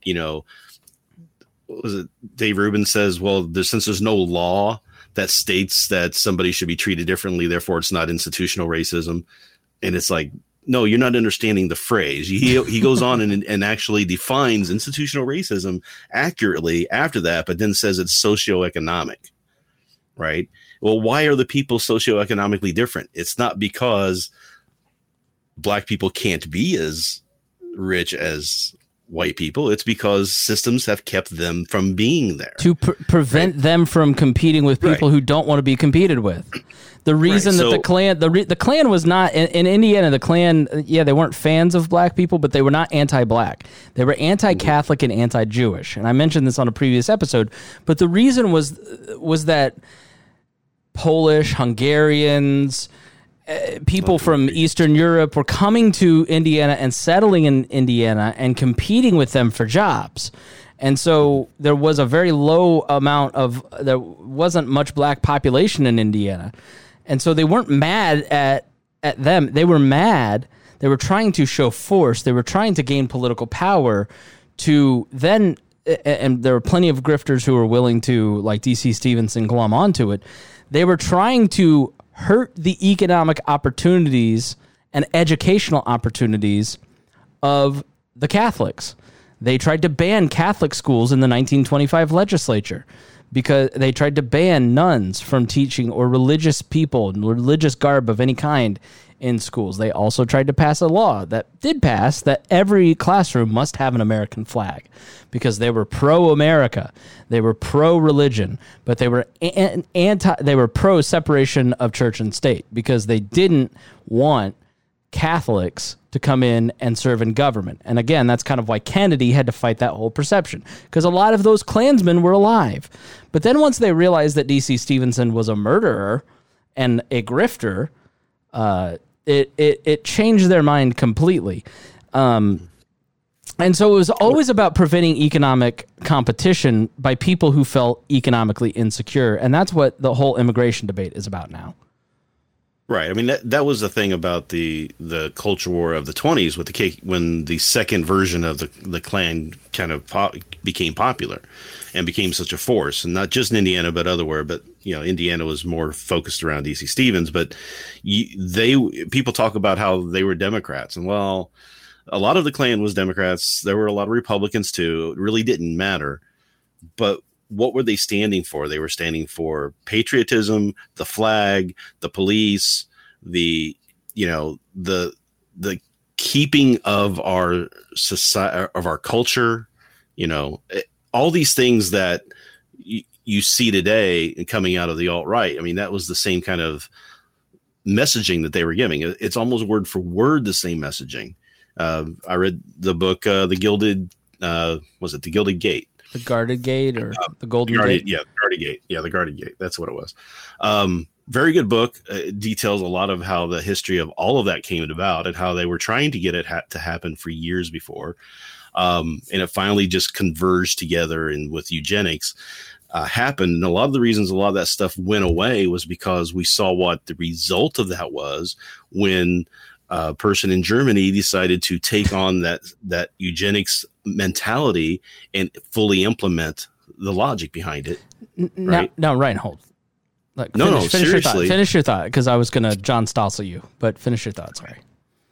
what was it? Dave Rubin says, well, since there's no law that states that somebody should be treated differently, therefore it's not institutional racism. And it's like, no, you're not understanding the phrase. He goes on and actually defines institutional racism accurately after that, but then says it's socioeconomic, right? Well, why are the people socioeconomically different? It's not because black people can't be as rich as white people. It's because systems have kept them from being there. To prevent them from competing with people who don't want to be competed with. The reason that the Klan, the Klan was not, in Indiana, the Klan, they weren't fans of black people, but they were not anti-black. They were anti-Catholic and anti-Jewish. And I mentioned this on a previous episode, but the reason was that Polish, Hungarians, people from Eastern Europe were coming to Indiana and settling in Indiana and competing with them for jobs. And so there was a very low amount there wasn't much black population in Indiana. And so they weren't mad at them. They were mad. They were trying to show force. They were trying to gain political power to then, and there were plenty of grifters who were willing to, like DC Stevenson, glom onto it. They were trying to hurt the economic opportunities and educational opportunities of the Catholics. They tried to ban Catholic schools in the 1925 legislature because they tried to ban nuns from teaching or religious people, religious garb of any kind in schools. They also tried to pass a law that did pass that every classroom must have an American flag because they were pro-America. They were pro-religion, but they were they were pro-separation of church and state because they didn't want Catholics to come in and serve in government. And again, that's kind of why Kennedy had to fight that whole perception because a lot of those Klansmen were alive. But then once they realized that DC Stevenson was a murderer and a grifter, it changed their mind completely. And so it was always about preventing economic competition by people who felt economically insecure. And that's what the whole immigration debate is about now. Right. I mean, that was the thing about the culture war of the 20s with when the second version of the Klan kind of became popular and became such a force, and not just in Indiana, but everywhere. But, Indiana was more focused around DC Stevens, but people talk about how they were Democrats, and well, a lot of the Klan was Democrats. There were a lot of Republicans too. It really didn't matter. But what were they standing for? They were standing for patriotism, the flag, the police, the keeping of our society, of our culture, all these things that you see today and coming out of the alt-right. I mean, that was the same kind of messaging that they were giving. It's almost word for word the same messaging. I read the book, The Gilded Gate? The Guarded Gate or the Golden Gate? Yeah, the Guarded Gate. Yeah, the Guarded Gate. That's what it was. Very good book. It details a lot of how the history of all of that came about and how they were trying to get it to happen for years before. And it finally just converged together and with eugenics happened. And a lot of the reasons a lot of that stuff went away was because we saw what the result of that was when a person in Germany decided to take on that eugenics mentality and fully implement the logic behind it. Right? No, Ryan, hold. Finish seriously. Finish your thought, because I was going to John Stossel you, but finish your thought. Sorry.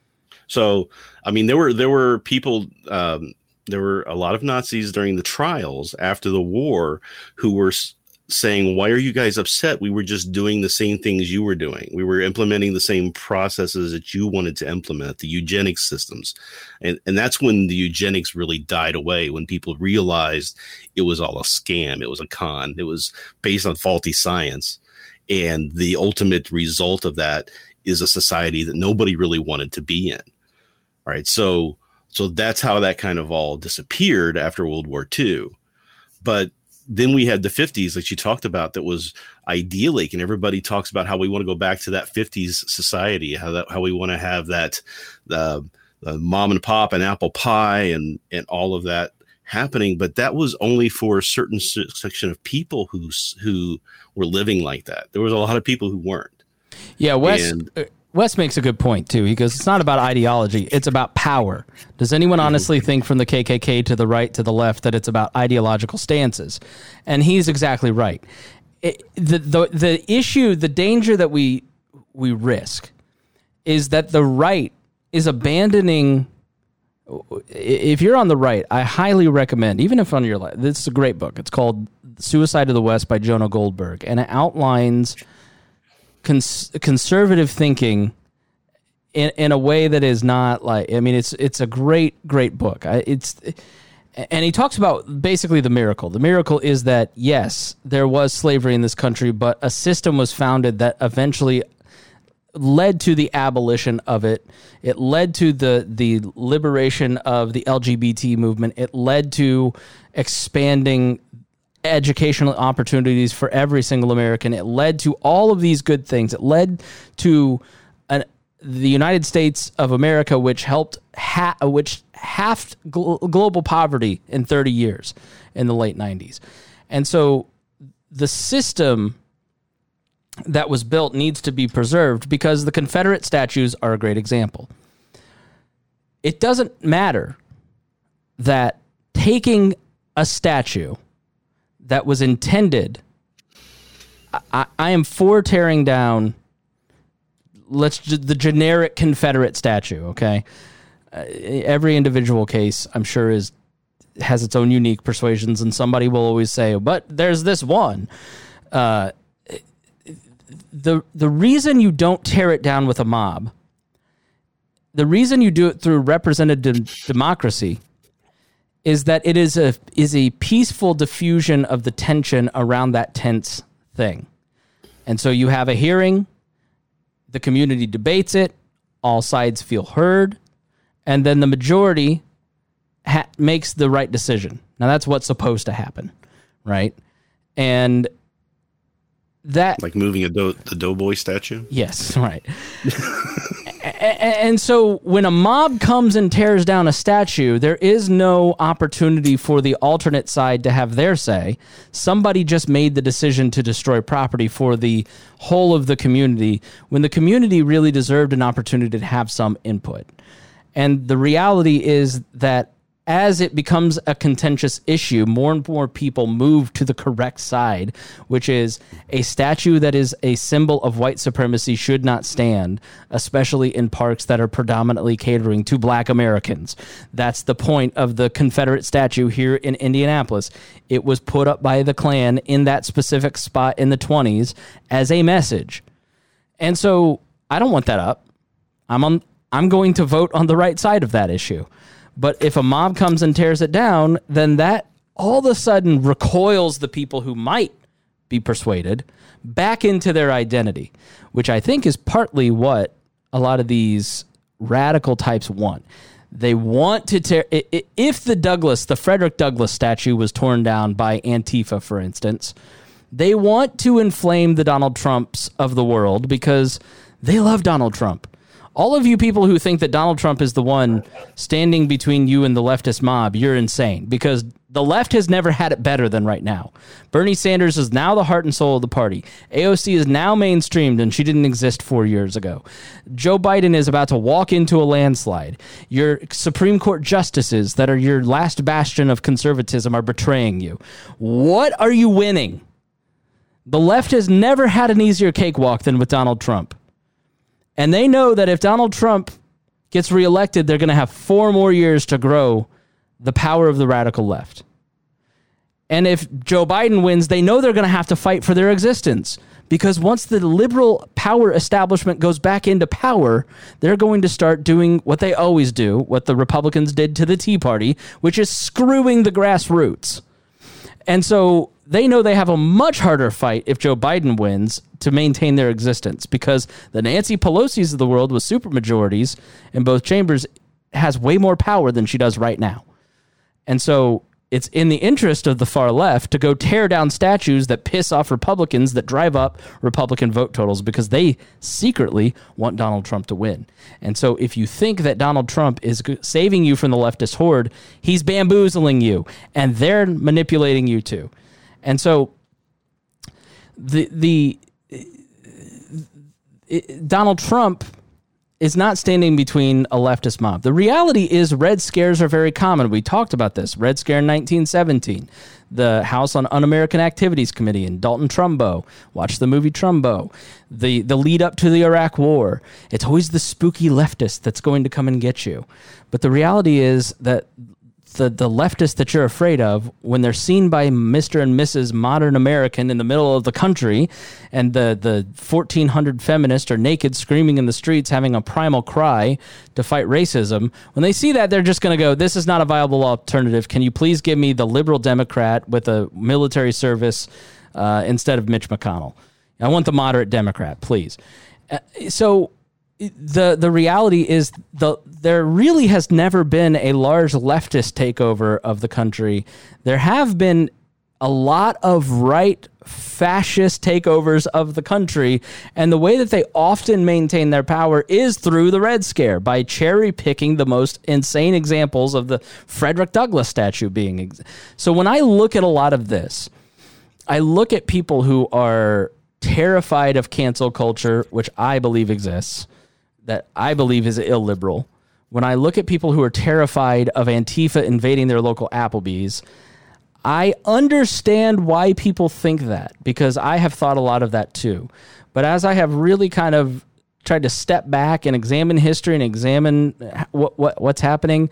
So, I mean, there were people, there were a lot of Nazis during the trials after the war who were saying, why are you guys upset? We were just doing the same things you were doing. We were implementing the same processes that you wanted to implement, the eugenics systems. And that's when the eugenics really died away, when people realized it was all a scam. It was a con. It was based on faulty science. And the ultimate result of that is a society that nobody really wanted to be in. All right. So that's how that kind of all disappeared after World War II. But then we had the 50s, like you talked about, that was idyllic, and everybody talks about how we want to go back to that 50s society, how we want to have that the mom and pop and apple pie and all of that happening. But that was only for a certain section of people who were living like that. There was a lot of people who weren't. Yeah, Wes makes a good point, too. He goes, it's not about ideology. It's about power. Does anyone honestly think from the KKK to the right to the left that it's about ideological stances? And he's exactly right. The issue, the danger that we risk is that the right is abandoning. If you're on the right, I highly recommend, even if on your left, this is a great book. It's called Suicide of the West by Jonah Goldberg, and it outlines conservative thinking in a way that is not like, I mean, it's a great book. And he talks about basically the miracle. The miracle is that, yes, there was slavery in this country, but a system was founded that eventually led to the abolition of it. It led to the liberation of the LGBT movement. It led to expanding educational opportunities for every single American. It led to all of these good things. It led to the United States of America, which halved global poverty in 30 years in the late 90s. And so the system that was built needs to be preserved because the Confederate statues are a great example. It doesn't matter that taking a statue that was intended, I am for tearing down the generic Confederate statue, okay? Every individual case, I'm sure, has its own unique persuasions, and somebody will always say, but there's this one. The reason you don't tear it down with a mob, the reason you do it through representative democracy, is that it is a peaceful diffusion of the tension around that tense thing. And so you have a hearing, the community debates it, all sides feel heard, and then the majority makes the right decision. Now, that's what's supposed to happen, right? And that... Like moving the Doughboy statue? Yes, right. And so when a mob comes and tears down a statue, there is no opportunity for the alternate side to have their say. Somebody just made the decision to destroy property for the whole of the community when the community really deserved an opportunity to have some input. And the reality is that as it becomes a contentious issue, more and more people move to the correct side, which is a statue that is a symbol of white supremacy should not stand, especially in parks that are predominantly catering to black Americans. That's the point of the Confederate statue here in Indianapolis. It was put up by the Klan in that specific spot in the 1920s as a message. And so I don't want that up. I'm going to vote on the right side of that issue. But if a mob comes and tears it down, then that all of a sudden recoils the people who might be persuaded back into their identity, which I think is partly what a lot of these radical types want. They want to tear... If the Frederick Douglass statue was torn down by Antifa, for instance, they want to inflame the Donald Trumps of the world because they love Donald Trump. All of you people who think that Donald Trump is the one standing between you and the leftist mob, you're insane because the left has never had it better than right now. Bernie Sanders is now the heart and soul of the party. AOC is now mainstreamed and she didn't exist 4 years ago. Joe Biden is about to walk into a landslide. Your Supreme Court justices that are your last bastion of conservatism are betraying you. What are you winning? The left has never had an easier cakewalk than with Donald Trump. And they know that if Donald Trump gets reelected, they're going to have 4 more years to grow the power of the radical left. And if Joe Biden wins, they know they're going to have to fight for their existence. Because once the liberal power establishment goes back into power, they're going to start doing what they always do, what the Republicans did to the Tea Party, which is screwing the grassroots. And so they know they have a much harder fight if Joe Biden wins to maintain their existence because the Nancy Pelosi's of the world with supermajorities in both chambers has way more power than she does right now. And so it's in the interest of the far left to go tear down statues that piss off Republicans that drive up Republican vote totals because they secretly want Donald Trump to win. And so if you think that Donald Trump is saving you from the leftist horde, he's bamboozling you and they're manipulating you too. And so Donald Trump is not standing between a leftist mob. The reality is Red Scares are very common. We talked about this. Red Scare in 1917, the House on Un-American Activities Committee in Dalton Trumbo. Watch the movie Trumbo. The lead up to the Iraq War. It's always the spooky leftist that's going to come and get you. But the reality is that the leftists that you're afraid of, when they're seen by Mr. and Mrs. Modern American in the middle of the country, and the 1,400 feminists are naked screaming in the streets having a primal cry to fight racism, when they see that, they're just going to go, this is not a viable alternative. Can you please give me the liberal Democrat with a military service instead of Mitch McConnell? I want the moderate Democrat, please. So the reality is there really has never been a large leftist takeover of the country. There have been a lot of right fascist takeovers of the country, and the way that they often maintain their power is through the Red Scare, by cherry picking the most insane examples of the Frederick Douglass statue being. So when I look at a lot of this, I look at people who are terrified of cancel culture, which I believe exists, that I believe is illiberal. When I look at people who are terrified of Antifa invading their local Applebee's, I understand why people think that, because I have thought a lot of that too. But as I have really kind of tried to step back and examine history and examine what's happening,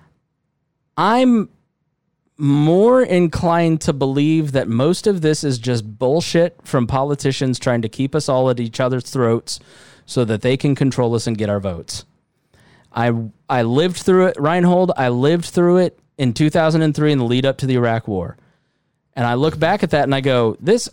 I'm more inclined to believe that most of this is just bullshit from politicians trying to keep us all at each other's throats so that they can control us and get our votes. I lived through it, Reinhold. I lived through it in 2003 in the lead up to the Iraq War. And I look back at that and I go, this,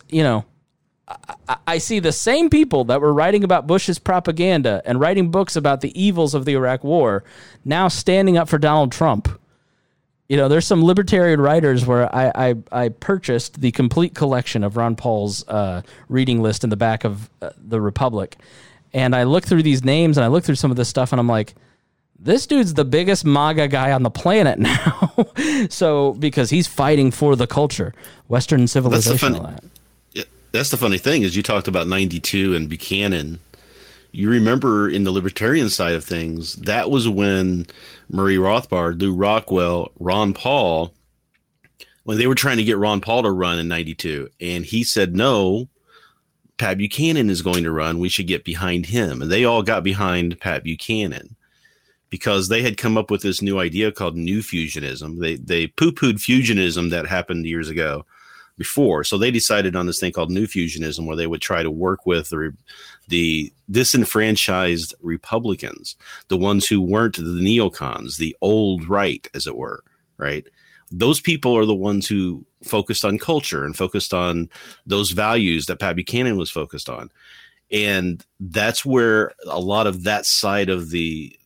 I see the same people that were writing about Bush's propaganda and writing books about the evils of the Iraq War now standing up for Donald Trump. There's some libertarian writers where I purchased the complete collection of Ron Paul's reading list in the back of the Republic. And I look through these names and I look through some of this stuff and I'm like, this dude's the biggest MAGA guy on the planet now. So, because he's fighting for the culture, Western civilization. That's the funny thing is you talked about 92 and Buchanan. You remember in the libertarian side of things, that was when Murray Rothbard, Lew Rockwell, Ron Paul, when they were trying to get Ron Paul to run in 92. And he said, no, Pat Buchanan is going to run. We should get behind him. And they all got behind Pat Buchanan because they had come up with this new idea called New Fusionism. They poo-pooed fusionism that happened years ago before. So they decided on this thing called New Fusionism, where they would try to work with the disenfranchised Republicans, the ones who weren't the neocons, the old right, as it were, right? Those people are the ones who focused on culture and focused on those values that Pat Buchanan was focused on. And that's where a lot of that side of the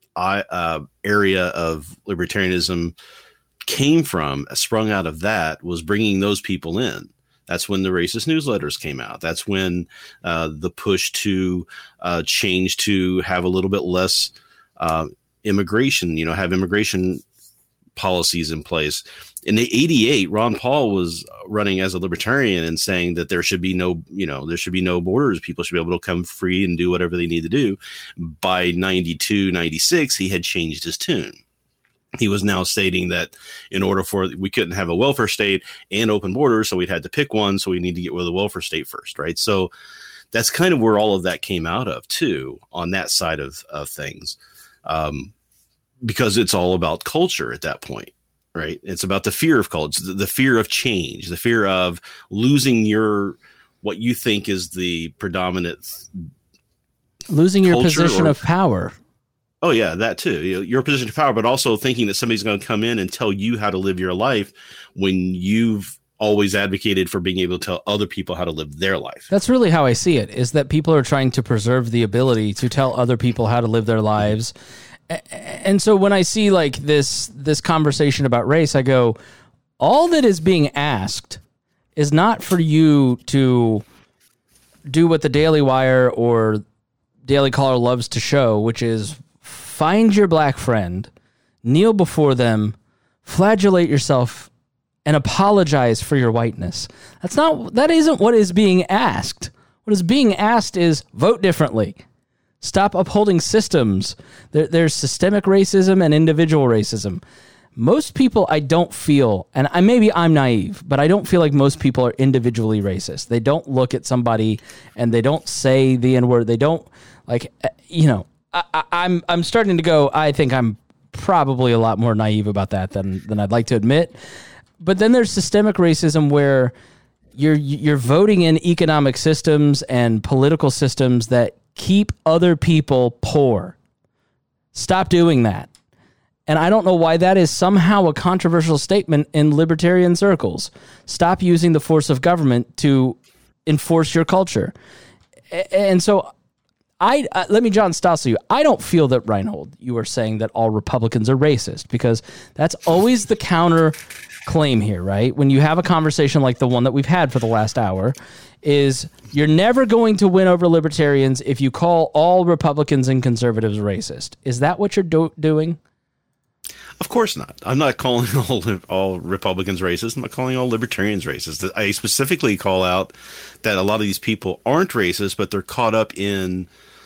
area of libertarianism came from, sprung out of that, was bringing those people in. That's when the racist newsletters came out. That's when the push to change to have a little bit less immigration, have immigration policies in place. In the 88, Ron Paul was running as a libertarian and saying that there should be no borders. People should be able to come free and do whatever they need to do. By 92, 96, he had changed his tune. He was now stating that in order we couldn't have a welfare state and open borders, so we'd had to pick one. So we need to get rid of the welfare state first, right? So that's kind of where all of that came out of too, on that side of things, because it's all about culture at that point, right? It's about the fear of culture, the fear of change, the fear of losing what you think is the predominant, losing your position of power. Oh, yeah, that too. Your position of power, but also thinking that somebody's going to come in and tell you how to live your life when you've always advocated for being able to tell other people how to live their life. That's really how I see it, is that people are trying to preserve the ability to tell other people how to live their lives. And so when I see like this conversation about race, I go, all that is being asked is not for you to do what the Daily Wire or Daily Caller loves to show, which is find your black friend, kneel before them, flagellate yourself, and apologize for your whiteness. That isn't what is being asked. What is being asked is vote differently. Stop upholding systems. There's systemic racism and individual racism. Most people, I don't feel, and maybe I'm naive, but I don't feel like most people are individually racist. They don't look at somebody and they don't say the N-word. They don't, like, I'm starting to go, I think I'm probably a lot more naive about that than I'd like to admit. But then there's systemic racism where you're voting in economic systems and political systems that keep other people poor. Stop doing that. And I don't know why that is somehow a controversial statement in libertarian circles. Stop using the force of government to enforce your culture. And so let me John Stossel you. I don't feel that, Reinhold, you are saying that all Republicans are racist, because that's always the counter claim here, right? When you have a conversation like the one that we've had for the last hour, is you're never going to win over libertarians if you call all Republicans and conservatives racist. Is that what you're doing? Of course not. I'm not calling all Republicans racist. I'm not calling all libertarians racist. I specifically call out that a lot of these people aren't racist, but they're caught up in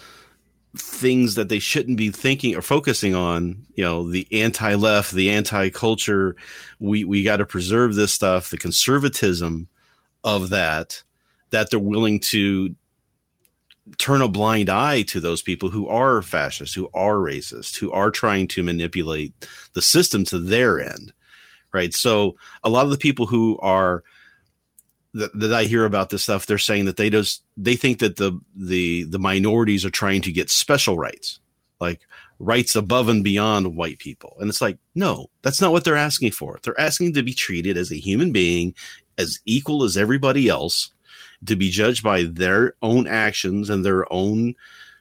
things that they shouldn't be thinking or focusing on. You know, the anti-left, the anti-culture. We got to preserve this stuff. The conservatism of that they're willing to turn a blind eye to those people who are fascist, who are racist, who are trying to manipulate the system to their end, right? So a lot of the people who are that I hear about this stuff, they're saying that they think that the minorities are trying to get special rights, like rights above and beyond white people. And it's like, no, that's not what they're asking for. They're asking to be treated as a human being, as equal as everybody else, to be judged by their own actions and their own,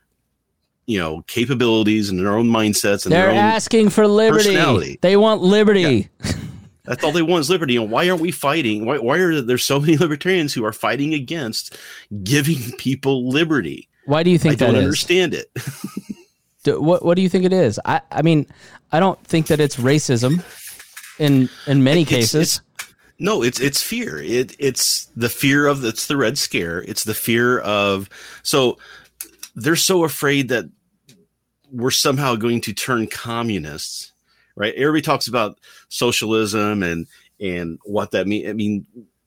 capabilities and their own mindsets. And they're asking for liberty. They want liberty. Yeah. That's all they want is liberty. And why aren't we fighting? Why are there so many libertarians who are fighting against giving people liberty? Why do you think that is? I don't understand it. What do you think it is? I mean, I don't think that it's racism in many cases. It's fear. It's the fear of, it's the Red Scare. It's the fear of, so they're so afraid that we're somehow going to turn communists, right? Everybody talks about socialism and what that means. I mean,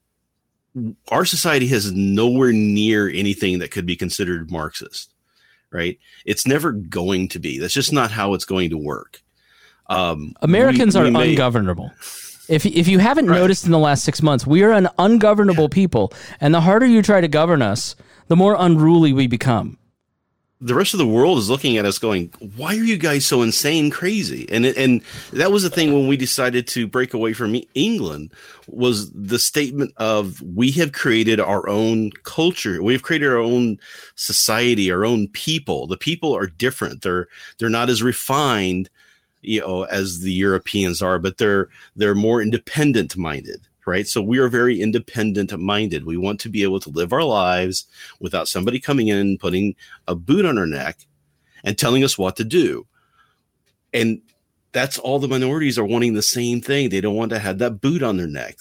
our society has nowhere near anything that could be considered Marxist, right? It's never going to be. That's just not how it's going to work. Americans are ungovernable. If you haven't noticed in the last 6 months, we are an ungovernable people. And the harder you try to govern us, the more unruly we become. The rest of the world is looking at us going, why are you guys so insane crazy? And that was the thing when we decided to break away from England, was the statement of, we have created our own culture. We've created our own society, our own people. The people are different. They're not as refined, as the Europeans are, but they're more independent minded, right? So we are very independent minded. We want to be able to live our lives without somebody coming in and putting a boot on our neck and telling us what to do. And that's all the minorities are wanting, the same thing. They don't want to have that boot on their neck.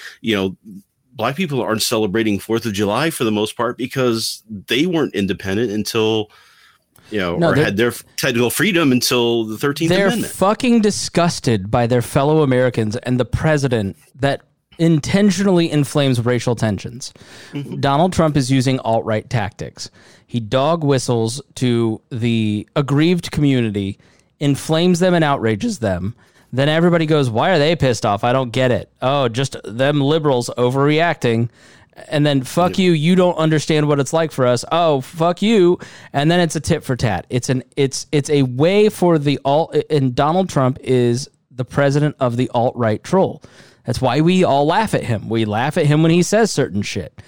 Black people aren't celebrating 4th of July for the most part because they weren't independent until or had their technical freedom until the 13th Amendment. They're fucking disgusted by their fellow Americans and the president that intentionally inflames racial tensions. Mm-hmm. Donald Trump is using alt-right tactics. He dog whistles to the aggrieved community, inflames them and outrages them. Then everybody goes, why are they pissed off? I don't get it. Oh, just them liberals overreacting. And then fuck you, you don't understand what it's like for us. Oh, fuck you. And then it's a tit for tat. It's a way for the and Donald Trump is the president of the alt-right troll. That's why we all laugh at him. We laugh at him when he says certain shit.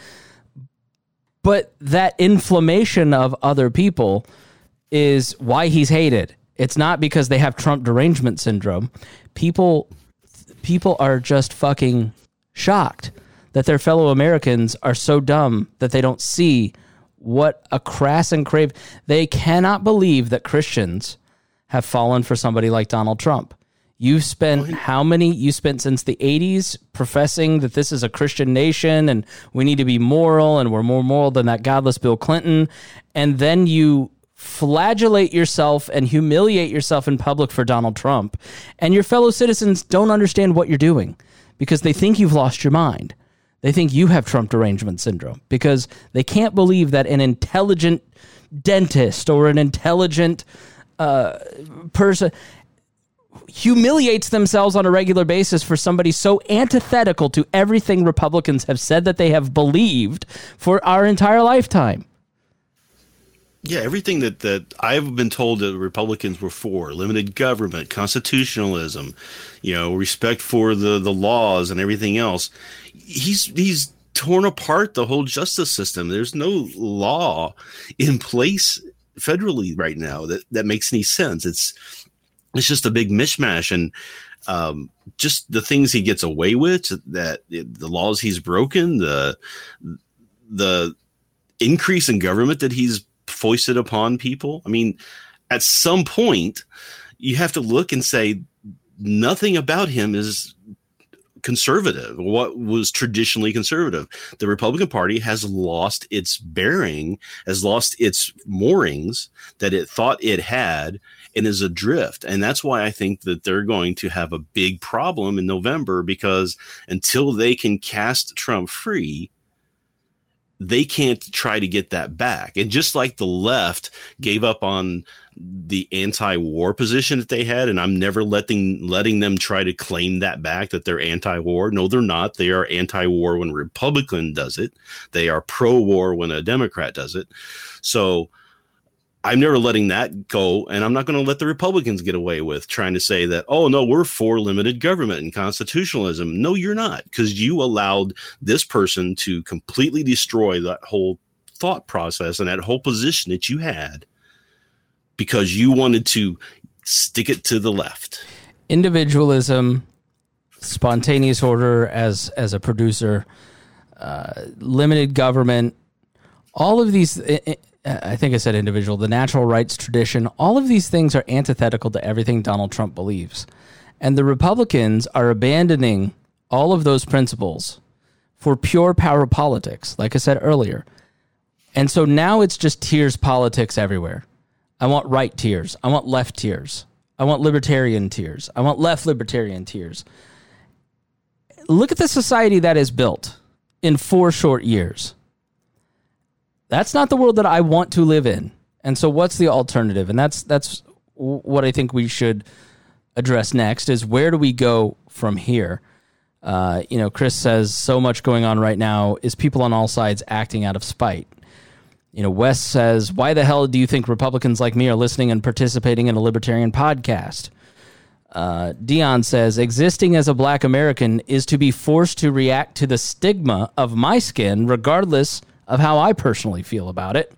But that inflammation of other people is why he's hated. It's not because they have Trump derangement syndrome. People are just fucking shocked that their fellow Americans are so dumb that they don't see what a crass and crave. They cannot believe that Christians have fallen for somebody like Donald Trump. You've spent you spent since the 80s professing that this is a Christian nation and we need to be moral and we're more moral than that godless Bill Clinton. And then you flagellate yourself and humiliate yourself in public for Donald Trump. And your fellow citizens don't understand what you're doing because they think you've lost your mind. They think you have Trump derangement syndrome because they can't believe that an intelligent dentist or an intelligent person humiliates themselves on a regular basis for somebody so antithetical to everything Republicans have said that they have believed for our entire lifetime. Yeah, everything that I've been told that Republicans were for, limited government, constitutionalism, respect for the laws and everything else. He's torn apart the whole justice system. There's no law in place federally right now that makes any sense. It's just a big mishmash, and just the things he gets away with, that the laws he's broken, the increase in government that he's foisted upon people. I mean, at some point, you have to look and say nothing about him is conservative, what was traditionally conservative. The Republican Party has lost its bearing, has lost its moorings that it thought it had, and is adrift. And that's why I think that they're going to have a big problem in November, because until they can cast Trump free, they can't try to get that back. And just like the left gave up on the anti-war position that they had, and I'm never letting them try to claim that back, that they're anti-war. No, they're not. They are anti-war when a Republican does it. They are pro-war when a Democrat does it. So I'm never letting that go, and I'm not going to let the Republicans get away with trying to say that, oh, no, we're for limited government and constitutionalism. No, you're not, because you allowed this person to completely destroy that whole thought process and that whole position that you had because you wanted to stick it to the left. Individualism, spontaneous order as a producer, limited government, all of these... I think I said individual, the natural rights tradition, all of these things are antithetical to everything Donald Trump believes. And the Republicans are abandoning all of those principles for pure power politics, like I said earlier. And so now it's just tiers politics everywhere. I want right tiers. I want left tiers. I want libertarian tiers. I want left libertarian tiers. Look at the society that is built in 4 short years. That's not the world that I want to live in. And so what's the alternative? And that's what I think we should address next, is where do we go from here? Chris says so much going on right now. Is people on all sides acting out of spite? Wes says, why the hell do you think Republicans like me are listening and participating in a libertarian podcast? Dion says, existing as a black American is to be forced to react to the stigma of my skin, regardless of how I personally feel about it.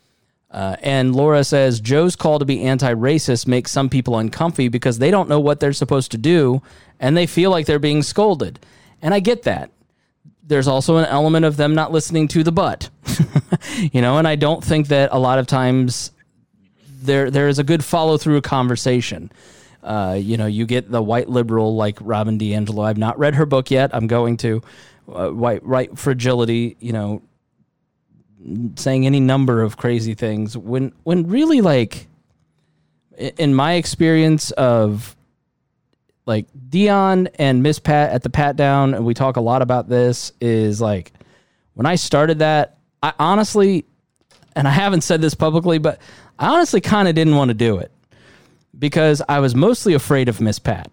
And Laura says, Joe's call to be anti-racist makes some people uncomfy because they don't know what they're supposed to do, and they feel like they're being scolded. And I get that. There's also an element of them not listening to the butt. And I don't think that a lot of times there is a good follow-through conversation. You get the white liberal like Robin DiAngelo. I've not read her book yet. I'm going to. White fragility, saying any number of crazy things when really, like, in my experience of like Dion and Miss Pat at the Pat Down, and we talk a lot about this, is like when I started that, I honestly, and I haven't said this publicly, but I honestly kind of didn't want to do it because I was mostly afraid of Miss Pat.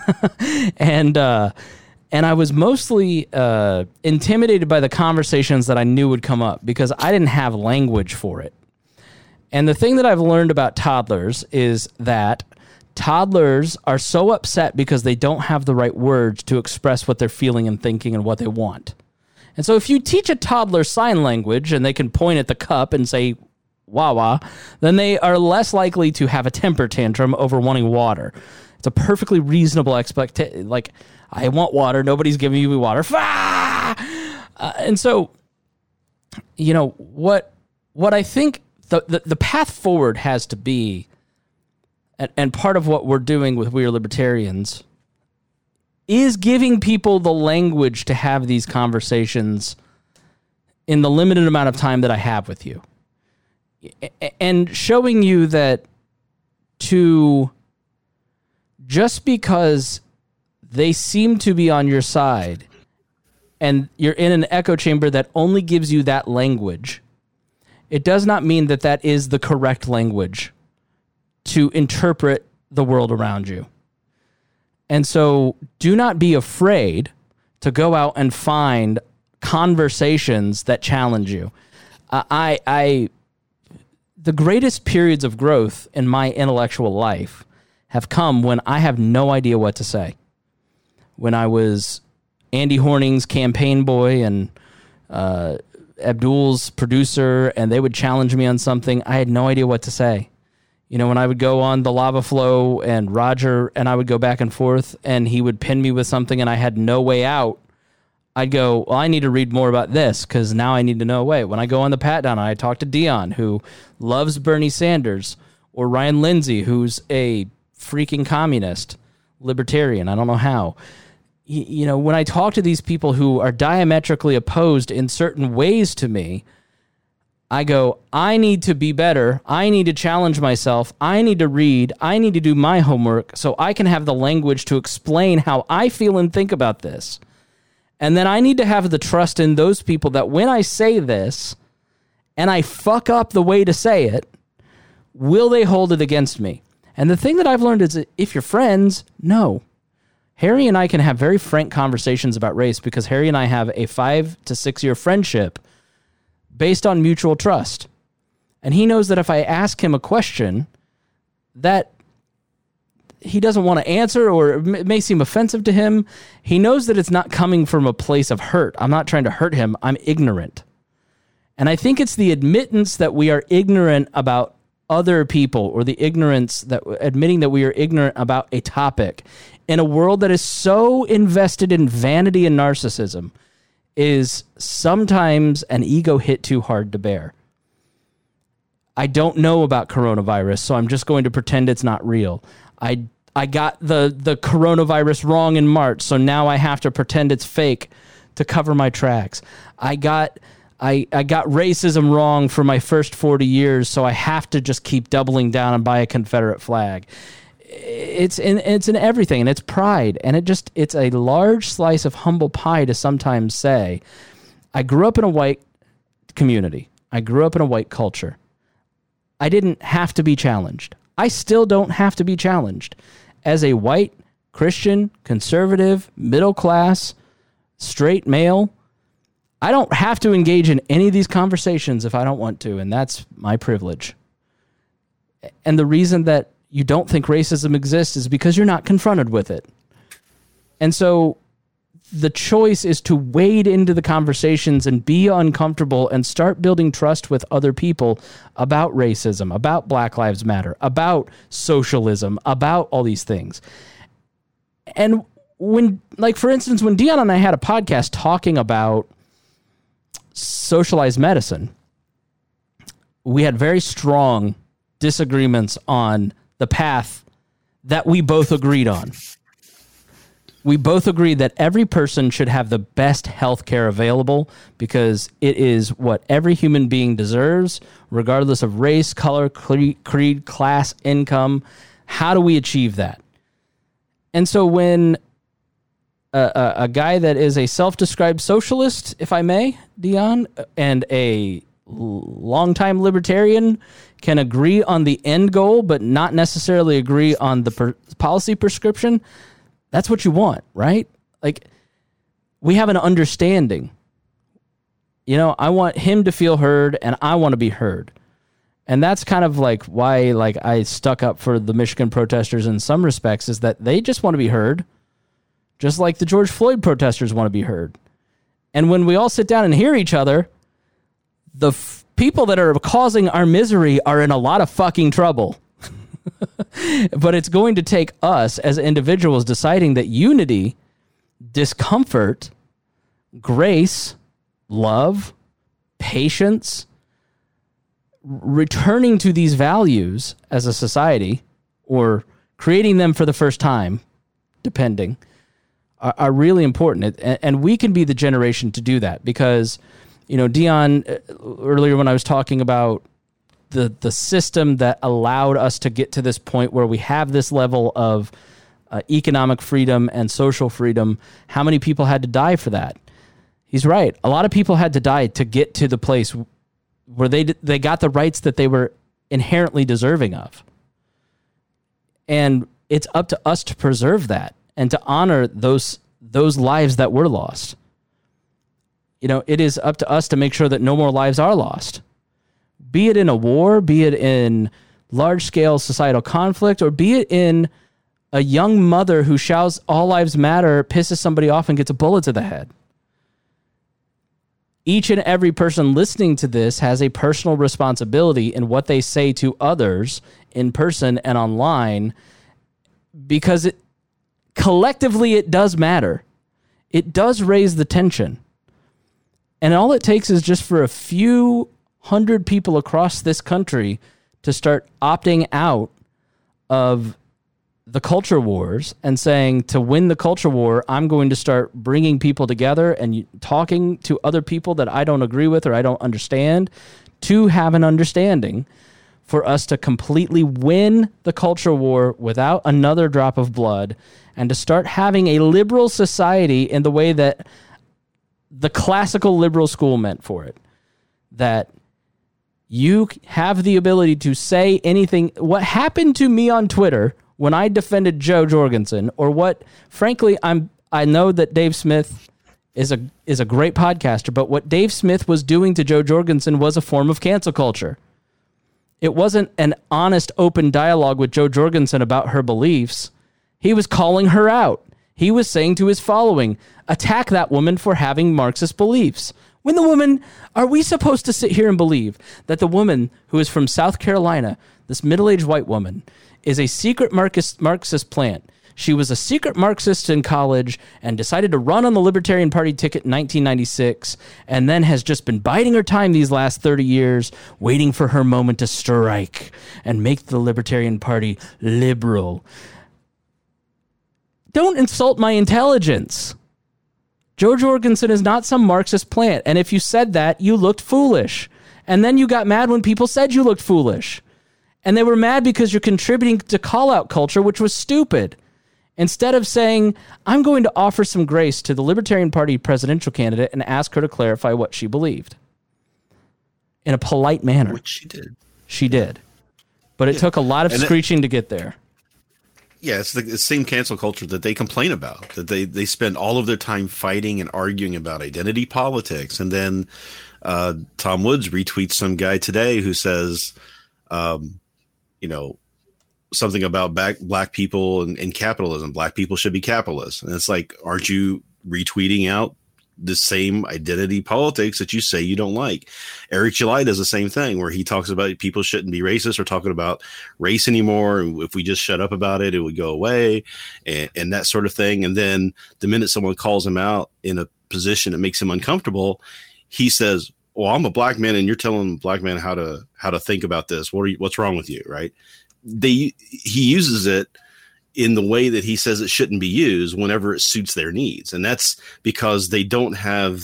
And I was mostly intimidated by the conversations that I knew would come up because I didn't have language for it. And the thing that I've learned about toddlers is that toddlers are so upset because they don't have the right words to express what they're feeling and thinking and what they want. And so if you teach a toddler sign language and they can point at the cup and say, wah-wah, then they are less likely to have a temper tantrum over wanting water. It's a perfectly reasonable expectation. Like, I want water. Nobody's giving me water. And so, what I think the path forward has to be, and part of what we're doing with We Are Libertarians, is giving people the language to have these conversations in the limited amount of time that I have with you. And showing you that just because they seem to be on your side and you're in an echo chamber that only gives you that language, it does not mean that that is the correct language to interpret the world around you. And so do not be afraid to go out and find conversations that challenge you. The greatest periods of growth in my intellectual life have come when I have no idea what to say. When I was Andy Horning's campaign boy and Abdul's producer, and they would challenge me on something, I had no idea what to say. You know, when I would go on the Lava Flow and Roger and I would go back and forth and he would pin me with something and I had no way out, I'd go, well, I need to read more about this because now I need to know. Wait, when I go on the Pat Down, I talk to Dion, who loves Bernie Sanders, or Ryan Lindsay, who's a freaking communist, libertarian. I don't know how. You know, when I talk to these people who are diametrically opposed in certain ways to me, I go, I need to be better. I need to challenge myself. I need to read. I need to do my homework so I can have the language to explain how I feel and think about this. And then I need to have the trust in those people that when I say this and I fuck up the way to say it, will they hold it against me? And the thing that I've learned is that if you're friends, no. Harry and I can have very frank conversations about race because Harry and I have a 5 to 6 year friendship based on mutual trust. And he knows that if I ask him a question that he doesn't want to answer or it may seem offensive to him, he knows that it's not coming from a place of hurt. I'm not trying to hurt him. I'm ignorant. And I think it's the admittance that we are ignorant about other people, or the ignorance that admitting that we are ignorant about a topic in a world that is so invested in vanity and narcissism, is sometimes an ego hit too hard to bear. I don't know about coronavirus, so I'm just going to pretend it's not real. I got the coronavirus wrong in March, so now I have to pretend it's fake to cover my tracks. I got racism wrong for my first 40 years, so I have to just keep doubling down and buy a Confederate flag. It's in everything, and it's pride, and it's a large slice of humble pie to sometimes say, I grew up in a white community. I grew up in a white culture. I didn't have to be challenged. I still don't have to be challenged. As a white, Christian, conservative, middle class, straight male, I don't have to engage in any of these conversations if I don't want to, and that's my privilege. And the reason that you don't think racism exists is because you're not confronted with it. And so the choice is to wade into the conversations and be uncomfortable and start building trust with other people about racism, about Black Lives Matter, about socialism, about all these things. And when, like, for instance, when Dion and I had a podcast talking about socialized medicine, we had very strong disagreements on the path that we both agreed on. We both agreed that every person should have the best health care available because it is what every human being deserves, regardless of race, color, creed, class, income. How do we achieve that? And so when a guy that is a self-described socialist, if I may, Dion, and a longtime libertarian can agree on the end goal, but not necessarily agree on the policy prescription, that's what you want, right? Like, we have an understanding. You know, I want him to feel heard, and I want to be heard. And that's kind of like why, like, I stuck up for the Michigan protesters in some respects, is that they just want to be heard, just like the George Floyd protesters want to be heard. And when we all sit down and hear each other, the people that are causing our misery are in a lot of fucking trouble. But it's going to take us as individuals deciding that unity, discomfort, grace, love, patience, returning to these values as a society, or creating them for the first time, depending, are really important. And we can be the generation to do that because, you know, Dion, earlier when I was talking about the system that allowed us to get to this point where we have this level of economic freedom and social freedom, how many people had to die for that? He's right. A lot of people had to die to get to the place where they got the rights that they were inherently deserving of. And it's up to us to preserve that. and to honor those lives that were lost. It is up to us to make sure that no more lives are lost. Be it in a war, be it in large-scale societal conflict, or be it in a young mother who shouts "All lives matter," pisses somebody off, and gets a bullet to the head. Each and every person listening to this has a personal responsibility in what they say to others in person and online, because collectively it does matter. It does raise the tension. And all it takes is just for a few hundred people across this country to start opting out of the culture wars and saying, to win the culture war, I'm going to start bringing people together and talking to other people that I don't agree with or I don't understand, to have an understanding for us to completely win the culture war without another drop of blood, and to start having a liberal society in the way that the classical liberal school meant for it. That you have the ability to say anything. What happened to me on Twitter when I defended Joe Jorgensen, or what, frankly, I know that Dave Smith is a great podcaster, but what Dave Smith was doing to Joe Jorgensen was a form of cancel culture. It wasn't an honest, open dialogue with Joe Jorgensen about her beliefs. He was calling her out. He was saying to his following, attack that woman for having Marxist beliefs. When the woman, are we supposed to sit here and believe that the woman who is from South Carolina, this middle-aged white woman, is a secret Marxist plant? She was a secret Marxist in college and decided to run on the Libertarian Party ticket in 1996, and then has just been biding her time these last 30 years, waiting for her moment to strike and make the Libertarian Party liberal. Don't insult my intelligence. Joe Jorgensen is not some Marxist plant, and if you said that, you looked foolish. And then you got mad when people said you looked foolish. And they were mad because you're contributing to call-out culture, which was stupid. Instead of saying, I'm going to offer some grace to the Libertarian Party presidential candidate and ask her to clarify what she believed. In a polite manner. Which she did. She did. But it took a lot of screeching to get there. Yeah, it's the same cancel culture that they complain about, that they spend all of their time fighting and arguing about identity politics. And then Tom Woods retweets some guy today who says, something about black people and capitalism. Black people should be capitalists. And it's like, aren't you retweeting out the same identity politics that you say you don't like? Eric July does the same thing, where he talks about people shouldn't be racist or talking about race anymore. If we just shut up about it, it would go away, and that sort of thing. And then the minute someone calls him out in a position that makes him uncomfortable, he says, well, I'm a black man and you're telling black men how to think about this. What's wrong with you? Right. He uses it in the way that he says it shouldn't be used whenever it suits their needs. And that's because they don't have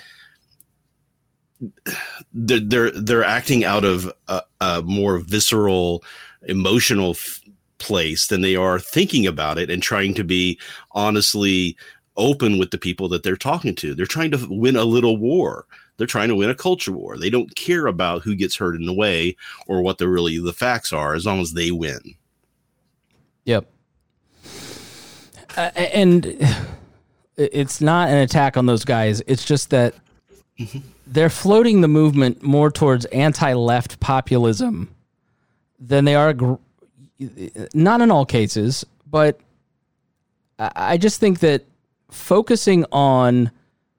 they're acting out of a more visceral, emotional place than they are thinking about it and trying to be honestly open with the people that they're talking to. They're trying to win a little war. They're trying to win a culture war. They don't care about who gets hurt in the way or what the facts are, as long as they win. Yep. And it's not an attack on those guys. It's just that they're floating the movement more towards anti-left populism than they are, not in all cases, but I just think that focusing on,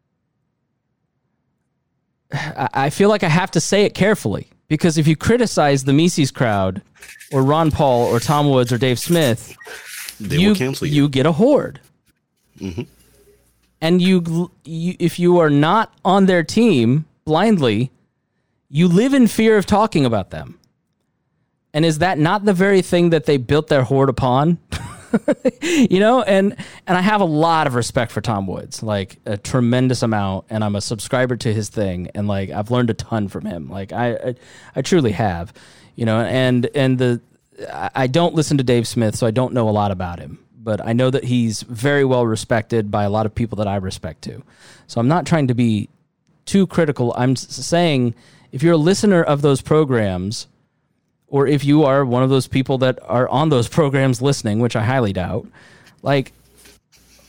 I feel like I have to say it carefully, because if you criticize the Mises crowd or Ron Paul or Tom Woods or Dave Smith, they will cancel you. You get a horde. Mm-hmm. And you, if you are not on their team blindly, you live in fear of talking about them. And is that not the very thing that they built their horde upon? And I have a lot of respect for Tom Woods, like a tremendous amount, and I'm a subscriber to his thing, and like I've learned a ton from him. Like I truly have, and I don't listen to Dave Smith, so I don't know a lot about him, but I know that he's very well respected by a lot of people that I respect too. So I'm not trying to be too critical. I'm saying if you're a listener of those programs, or if you are one of those people that are on those programs listening, which I highly doubt, like,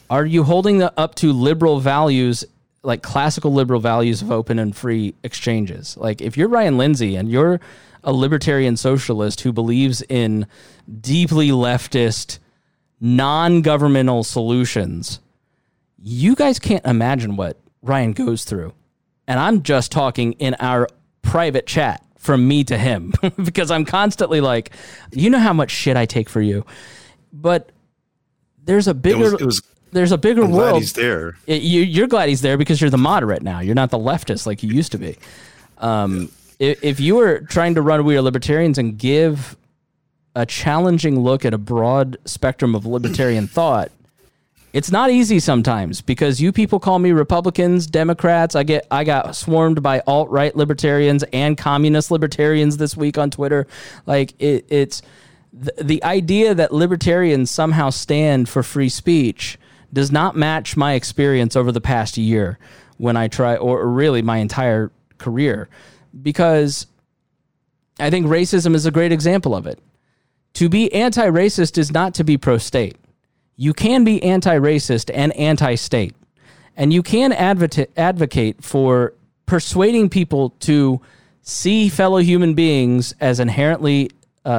Are you holding up to liberal values, like classical liberal values of open and free exchanges? Like if you're Ryan Lindsay and you're a libertarian socialist who believes in deeply leftist, non-governmental solutions, you guys can't imagine what Ryan goes through. And I'm just talking in our private chat from me to him because I'm constantly like, you know how much shit I take for you. But there's a bigger... There's a bigger I'm world. Glad he's there. You're glad he's there because you're the moderate now. You're not the leftist like you used to be. If you were trying to run We Are Libertarians and give a challenging look at a broad spectrum of libertarian thought, it's not easy sometimes because you people call me Republicans, Democrats. I got swarmed by alt-right libertarians and communist libertarians this week on Twitter. Like it's the idea that libertarians somehow stand for free speech does not match my experience over the past year when I try, or really my entire career, because I think racism is a great example of it. To be anti-racist is not to be pro-state. You can be anti-racist and anti-state, and you can advocate for persuading people to see fellow human beings as inherently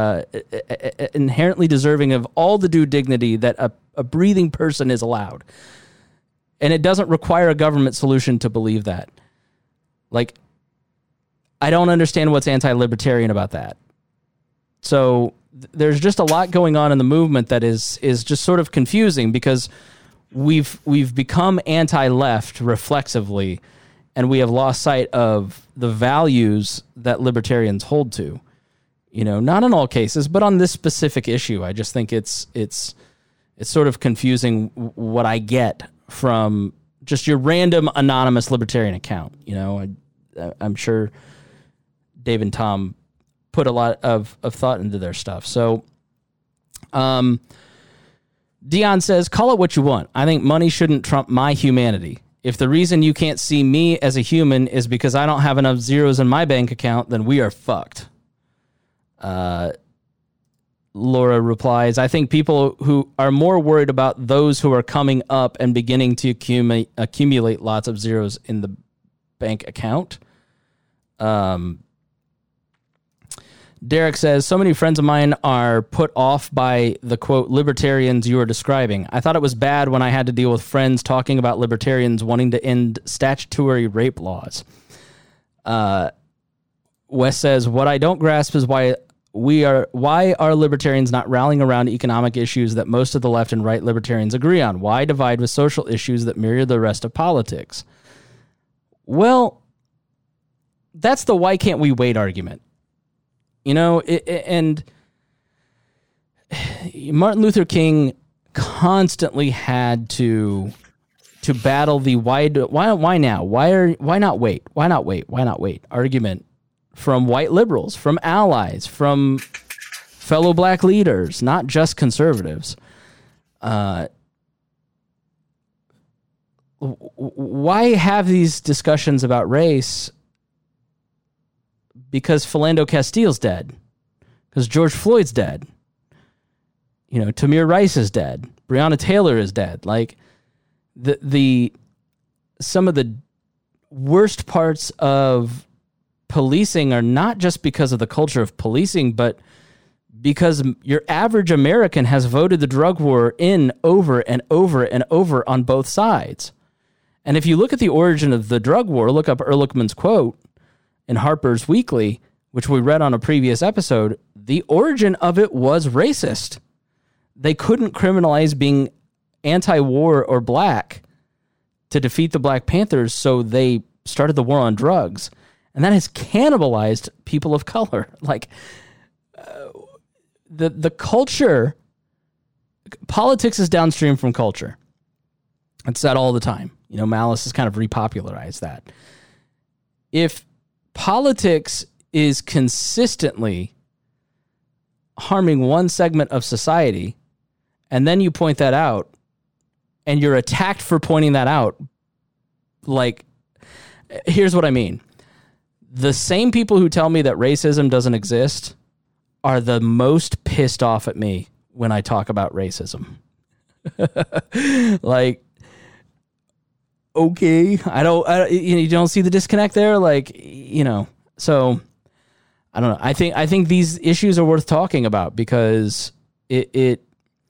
deserving of all the due dignity that a breathing person is allowed. And it doesn't require a government solution to believe that. Like, I don't understand what's anti-libertarian about that. So there's just a lot going on in the movement that is just sort of confusing because we've become anti-left reflexively, and we have lost sight of the values that libertarians hold to. You know, not in all cases, but on this specific issue, I just think it's sort of confusing what I get from just your random anonymous libertarian account. You know, I'm sure Dave and Tom put a lot of thought into their stuff. So, Dion says, call it what you want. I think money shouldn't trump my humanity. If the reason you can't see me as a human is because I don't have enough zeros in my bank account, then we are fucked. Laura replies, I think people who are more worried about those who are coming up and beginning to accumulate lots of zeros in the bank account. Derek says, so many friends of mine are put off by the, quote, libertarians you are describing. I thought it was bad when I had to deal with friends talking about libertarians wanting to end statutory rape laws. Wes says, what I don't grasp is why are libertarians not rallying around economic issues that most of the left and right libertarians agree on? Why divide with social issues that mirror the rest of politics? Well, that's the why can't we wait argument. You know, and Martin Luther King constantly had to battle the why now? Why not wait argument from white liberals, from allies, from fellow black leaders, not just conservatives. Why have these discussions about race? Because Philando Castile's dead. Because George Floyd's dead. You know, Tamir Rice is dead. Breonna Taylor is dead. Like, the some of the worst parts of policing are not just because of the culture of policing, but because your average American has voted the drug war in over and over and over on both sides. And if you look at the origin of the drug war, look up Ehrlichman's quote in Harper's Weekly, which we read on a previous episode, the origin of it was racist. They couldn't criminalize being anti-war or black to defeat the Black Panthers, so they started the war on drugs. And that has cannibalized people of color. Like, the culture, politics is downstream from culture. It's said all the time. You know, Malice has kind of repopularized that. If politics is consistently harming one segment of society, and then you point that out, and you're attacked for pointing that out, like, here's what I mean. The same people who tell me that racism doesn't exist are the most pissed off at me when I talk about racism. Like, okay, you don't see the disconnect there. Like, so I don't know. I think these issues are worth talking about because if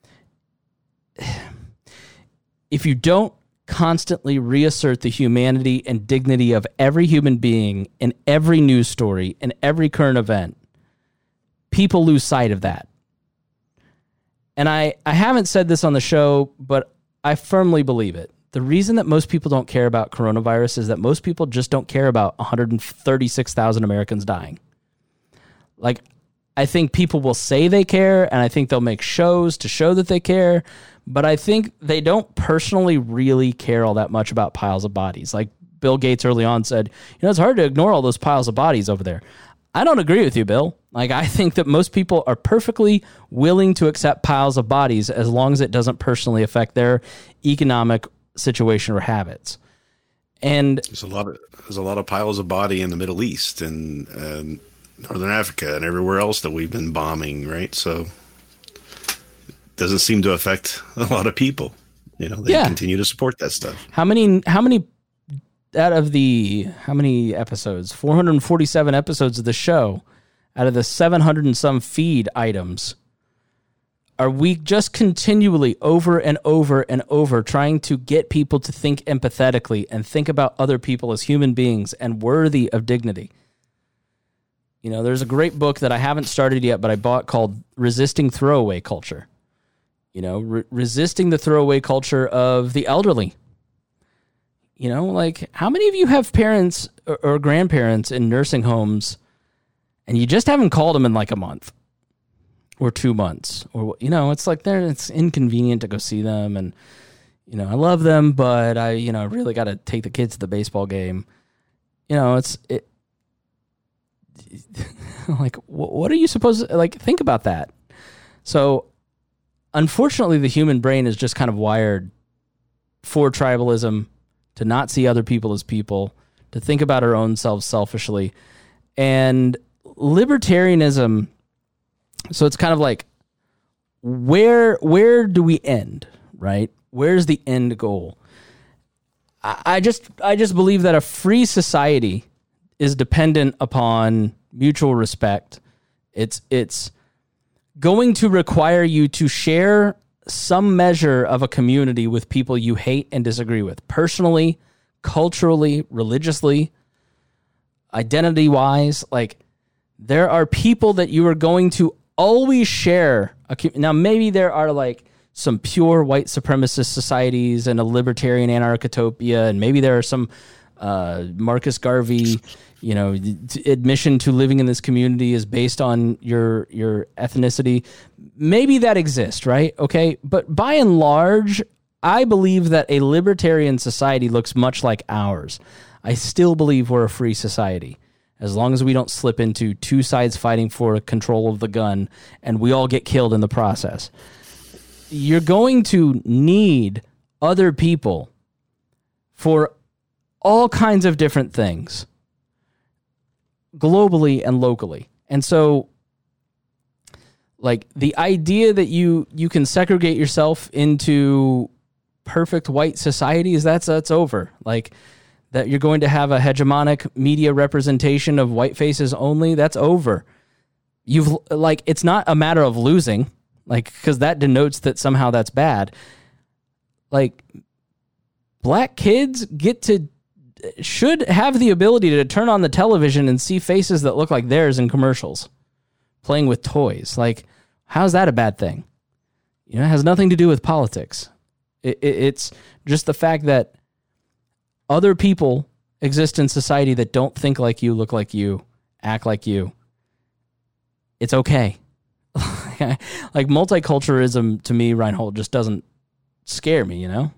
you don't constantly reassert the humanity and dignity of every human being in every news story and every current event, people lose sight of that. And I haven't said this on the show, but I firmly believe it. The reason that most people don't care about coronavirus is that most people just don't care about 136,000 Americans dying. Like, I think people will say they care, and I think they'll make shows to show that they care, but I think they don't personally really care all that much about piles of bodies. Like Bill Gates early on said, it's hard to ignore all those piles of bodies over there. I don't agree with you, Bill. Like, I think that most people are perfectly willing to accept piles of bodies as long as it doesn't personally affect their economic situation or habits. And there's a lot of piles of body in the Middle East and Northern Africa and everywhere else that we've been bombing, right? So it doesn't seem to affect a lot of people. They continue to support that stuff. How many out of how many episodes? 447 episodes of the show, out of the 700 and some feed items, are we just continually over and over and over trying to get people to think empathetically and think about other people as human beings and worthy of dignity? There's a great book that I haven't started yet, but I bought called Resisting Throwaway Culture. Resisting the throwaway culture of the elderly. Like, how many of you have parents or grandparents in nursing homes and you just haven't called them in like a month or 2 months? Or, it's like it's inconvenient to go see them. And, I love them, but I really got to take the kids to the baseball game. Like, what are you supposed to, like, think about that? So, unfortunately, the human brain is just kind of wired for tribalism, to not see other people as people, to think about our own selves selfishly. And libertarianism, so it's kind of like, where do we end, right? Where's the end goal? I just believe that a free society is dependent upon mutual respect. It's going to require you to share some measure of a community with people you hate and disagree with, personally, culturally, religiously, identity-wise. Like, there are people that you are going to always share. Now, maybe there are like some pure white supremacist societies and a libertarian anarchotopia, and maybe there are some Marcus Garvey, admission to living in this community is based on your ethnicity. Maybe that exists, right? Okay. But by and large, I believe that a libertarian society looks much like ours. I still believe we're a free society, as long as we don't slip into two sides fighting for control of the gun and we all get killed in the process. You're going to need other people for all kinds of different things, globally and locally. And so, like, the idea that you can segregate yourself into perfect white societies, that's over. Like, that you're going to have a hegemonic media representation of white faces only, that's over. It's not a matter of losing, because that denotes that somehow that's bad. Like, black kids should have the ability to turn on the television and see faces that look like theirs in commercials, playing with toys. Like, how's that a bad thing? It has nothing to do with politics. It's just the fact that other people exist in society that don't think like you, look like you, act like you. It's okay. Like, multiculturalism to me, Reinhold, just doesn't scare me, No,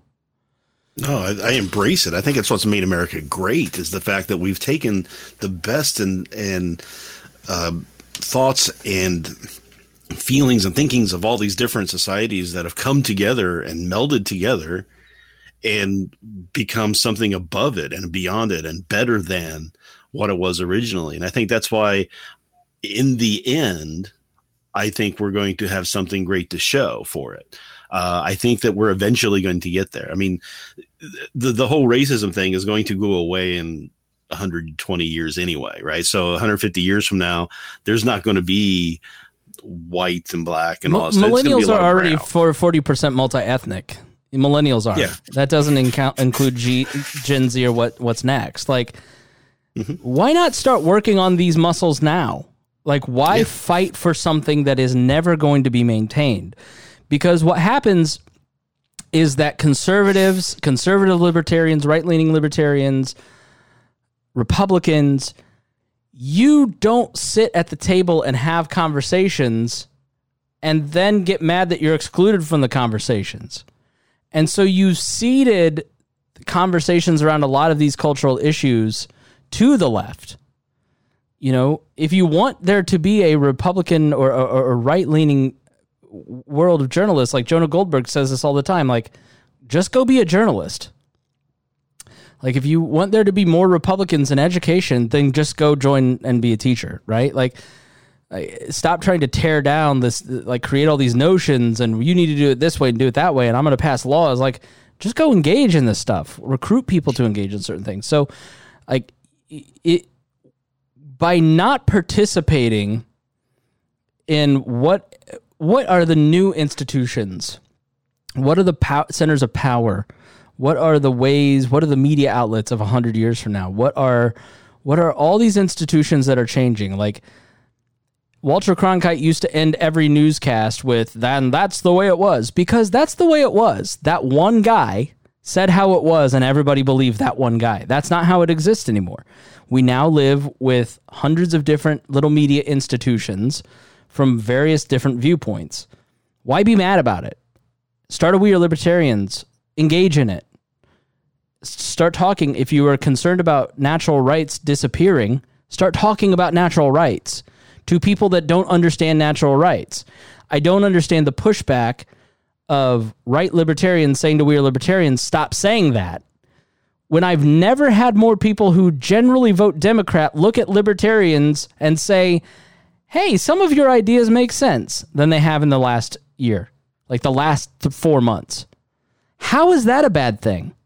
I embrace it. I think it's what's made America great, is the fact that we've taken the best and thoughts and feelings and thinkings of all these different societies that have come together and melded together and become something above it and beyond it and better than what it was originally. And I think that's why, in the end, I think we're going to have something great to show for it. I think that we're eventually going to get there. I mean, the whole racism thing is going to go away in 120 years anyway, right? So 150 years from now, there's not going to be white and black and all that stuff. Millennials are already 40% multi-ethnic. Millennials are. Yeah. That doesn't include Gen Z or what's next. Like, why not start working on these muscles now? Like, why fight for something that is never going to be maintained? Because what happens is that conservative libertarians, right-leaning libertarians, Republicans, you don't sit at the table and have conversations and then get mad that you're excluded from the conversations. And so you ceded conversations around a lot of these cultural issues to the left. You know, if you want there to be a Republican or right-leaning world of journalists, like Jonah Goldberg says this all the time, like, just go be a journalist. Like, if you want there to be more Republicans in education, then just go join and be a teacher, right? Like, stop trying to tear down this, like, create all these notions and you need to do it this way and do it that way, and I'm going to pass laws. Like, just go engage in this stuff. Recruit people to engage in certain things. So, like, by not participating in what are the new institutions, what are the centers of power, what are the ways, what are the media outlets of 100 years from now, what are all these institutions that are changing? Like, Walter Cronkite used to end every newscast with, then that's the way it was, because that's the way it was. That one guy said how it was, and everybody believed that one guy. That's not how it exists anymore. We now live with hundreds of different little media institutions from various different viewpoints. Why be mad about it? Start a We Are Libertarians. Engage in it. Start talking. If you are concerned about natural rights disappearing, start talking about natural rights to people that don't understand natural rights. I don't understand the pushback of right libertarians saying to We Are Libertarians, stop saying that. When I've never had more people who generally vote Democrat look at libertarians and say, hey, some of your ideas make sense, than they have in the last year, like the last 4 months. How is that a bad thing?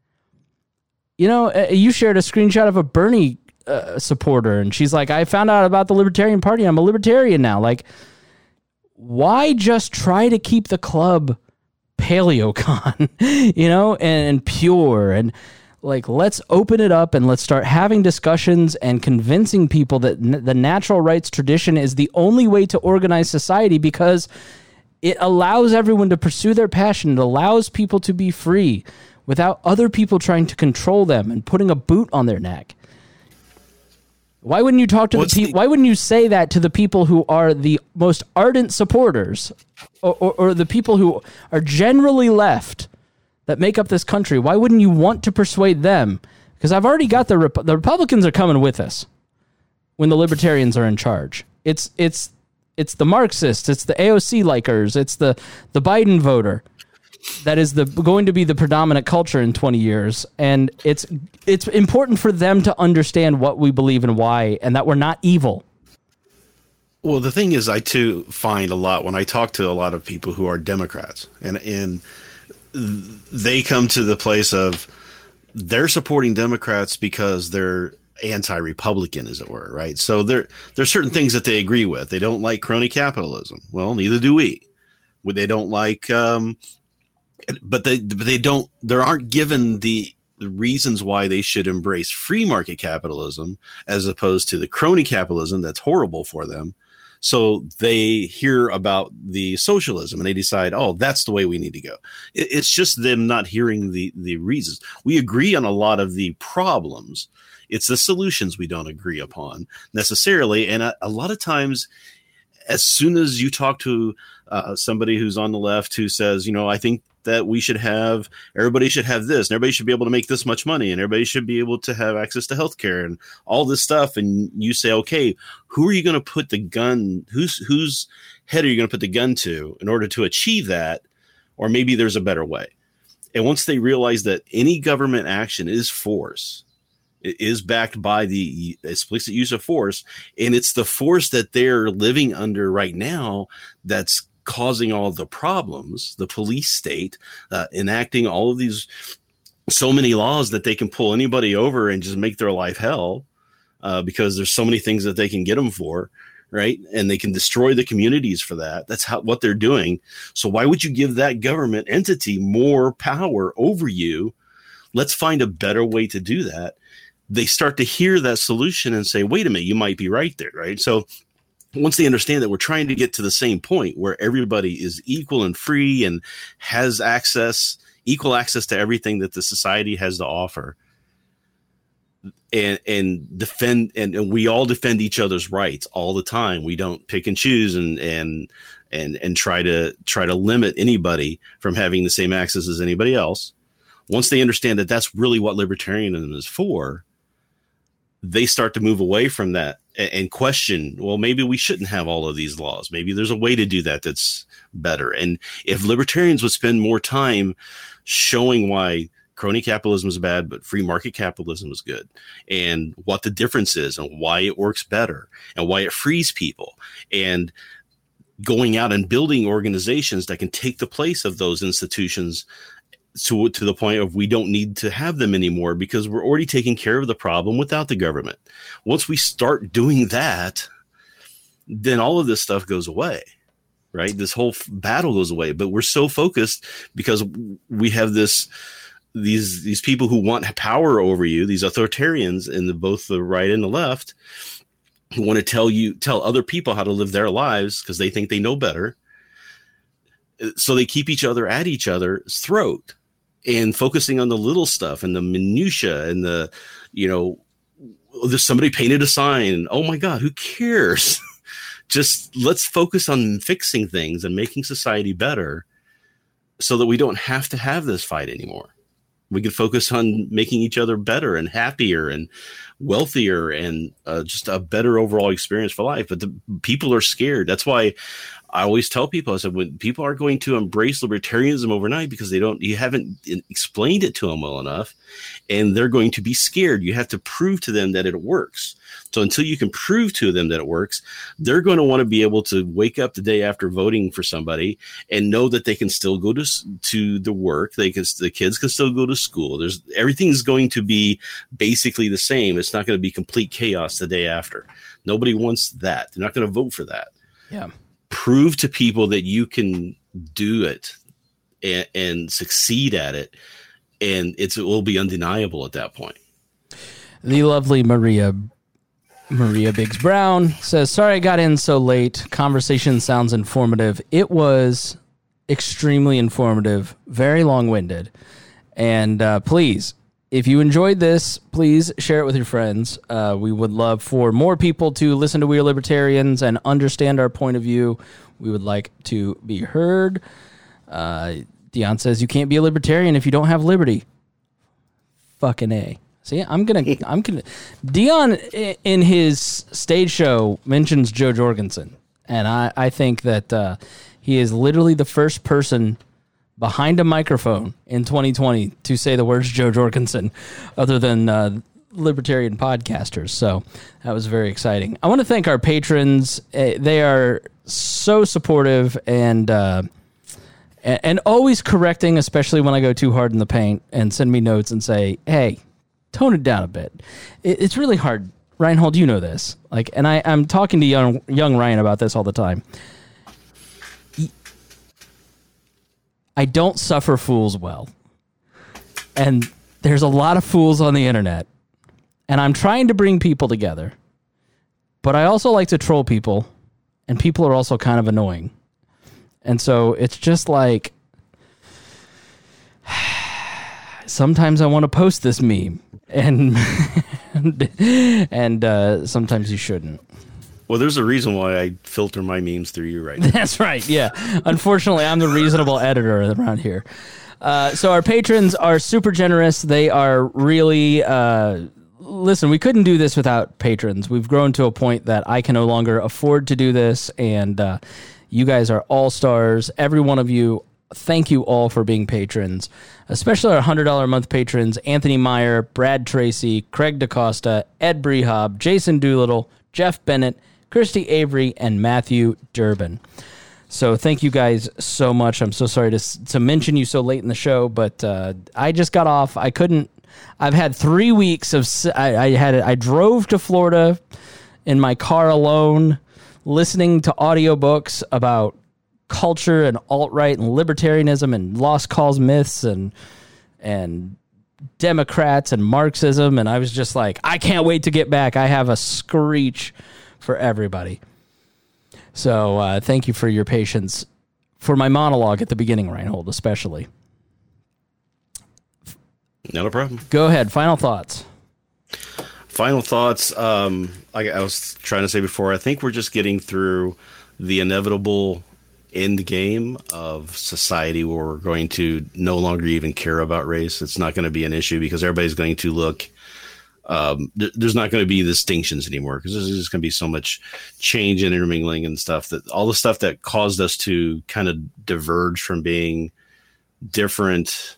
You know, you shared a screenshot of a Bernie supporter, and she's like, I found out about the Libertarian Party. I'm a libertarian now. Like, why just try to keep the club paleocon, you know, and pure, and like, let's open it up and let's start having discussions and convincing people that the natural rights tradition is the only way to organize society, because it allows everyone to pursue their passion. It allows people to be free without other people trying to control them and putting a boot on their neck. Why wouldn't you talk to the people? Why wouldn't you say that to the people who are the most ardent supporters, or the people who are generally left that make up this country? Why wouldn't you want to persuade them? Because I've already got the Republicans are coming with us when the Libertarians are in charge. It's the Marxists, it's the AOC likers, it's the Biden voter that is going to be the predominant culture in 20 years. And it's important for them to understand what we believe and why, and that we're not evil. Well, the thing is, I too find a lot when I talk to a lot of people who are Democrats, and they come to the place of they're supporting Democrats because they're anti-Republican, as it were, right? So there's certain things that they agree with. They don't like crony capitalism. Well, neither do we. They don't like, but they don't. They aren't given the reasons why they should embrace free market capitalism as opposed to the crony capitalism that's horrible for them. So they hear about the socialism and they decide, oh, that's the way we need to go. It's just them not hearing the reasons. We agree on a lot of the problems. It's the solutions we don't agree upon necessarily. And a lot of times, as soon as you talk to somebody who's on the left who says, you know, I think that everybody should have this, and everybody should be able to make this much money, and everybody should be able to have access to healthcare and all this stuff. And you say, okay, who are you going to put the gun, whose head are you going to put the gun to in order to achieve that? Or maybe there's a better way. And once they realize that any government action is force, it is backed by the explicit use of force, and it's the force that they're living under right now that's causing all the problems, the police state, enacting all of these, so many laws that they can pull anybody over and just make their life hell, because there's so many things that they can get them for, right? And they can destroy the communities for that. That's what they're doing. So why would you give that government entity more power over you? Let's find a better way to do that. They start to hear that solution and say, wait a minute, you might be right there, right? So once they understand that we're trying to get to the same point where everybody is equal and free and has equal access to everything that the society has to offer, and defend, and we all defend each other's rights all the time. We don't pick and choose and try to limit anybody from having the same access as anybody else. Once they understand that that's really what libertarianism is for, they start to move away from that and question, well, maybe we shouldn't have all of these laws. Maybe there's a way to do that that's better. And if libertarians would spend more time showing why crony capitalism is bad, but free market capitalism is good, and what the difference is and why it works better and why it frees people, and going out and building organizations that can take the place of those institutions to the point of we don't need to have them anymore because we're already taking care of the problem without the government. Once we start doing that, then all of this stuff goes away, right? This whole battle goes away. But we're so focused because we have these people who want power over you, these authoritarians in both the right and the left, who want to tell other people how to live their lives because they think they know better. So they keep each other at each other's throat and focusing on the little stuff and the minutia and there's somebody painted a sign. Oh my God, who cares? Just let's focus on fixing things and making society better so that we don't have to have this fight anymore. We can focus on making each other better and happier and wealthier and just a better overall experience for life. But the people are scared. That's why I always tell people, I said, when people are going to embrace libertarianism overnight because you haven't explained it to them well enough, and they're going to be scared. You have to prove to them that it works. So until you can prove to them that it works, they're going to want to be able to wake up the day after voting for somebody and know that they can still go to the work. The kids can still go to school. Everything's going to be basically the same. It's not going to be complete chaos the day after. Nobody wants that. They're not going to vote for that. Yeah. Prove to people that you can do it and succeed at it, and it will be undeniable at that point. The lovely Maria Biggs Brown says, sorry I got in so late. Conversation sounds informative. It was extremely informative, very long-winded. And please, if you enjoyed this, please share it with your friends. We would love for more people to listen to We Are Libertarians and understand our point of view. We would like to be heard. Dion says, you can't be a libertarian if you don't have liberty. Fucking A. See, I'm gonna. Dion in his stage show mentions Joe Jorgensen, and I think that he is literally the first person behind a microphone in 2020 to say the words Joe Jorgensen, other than libertarian podcasters. So that was very exciting. I want to thank our patrons. They are so supportive and always correcting, especially when I go too hard in the paint, and send me notes and say, hey, tone it down a bit. It's really hard. Reinhold, you know this. And I'm talking to young Ryan about this all the time. I don't suffer fools well. And there's a lot of fools on the internet. And I'm trying to bring people together. But I also like to troll people. And people are also kind of annoying. And so it's just like, sometimes I want to post this meme. And sometimes you shouldn't. Well, there's a reason why I filter my memes through you right now. That's right, yeah. Unfortunately, I'm the reasonable editor around here. So our patrons are super generous. They are really... listen, we couldn't do this without patrons. We've grown to a point that I can no longer afford to do this, and you guys are all stars. Every one of you, thank you all for being patrons, especially our $100 a month patrons, Anthony Meyer, Brad Tracy, Craig DaCosta, Ed Brehob, Jason Doolittle, Jeff Bennett, Christy Avery, and Matthew Durbin. So thank you guys so much. I'm so sorry to mention you so late in the show, but I just got off. I've had 3 weeks of, I drove to Florida in my car alone, listening to audiobooks about culture and alt-right and libertarianism and lost cause myths and Democrats and Marxism. And I was just like, I can't wait to get back. I have a screech for everybody. So thank you for your patience for my monologue at the beginning, Reinhold, especially. Not a problem. Go ahead. Final thoughts. Like I was trying to say before, I think we're just getting through the inevitable end game of society where we're going to no longer even care about race. It's not going to be an issue because everybody's going to look. There's not going to be distinctions anymore because there's just going to be so much change and intermingling and stuff that all the stuff that caused us to kind of diverge from being different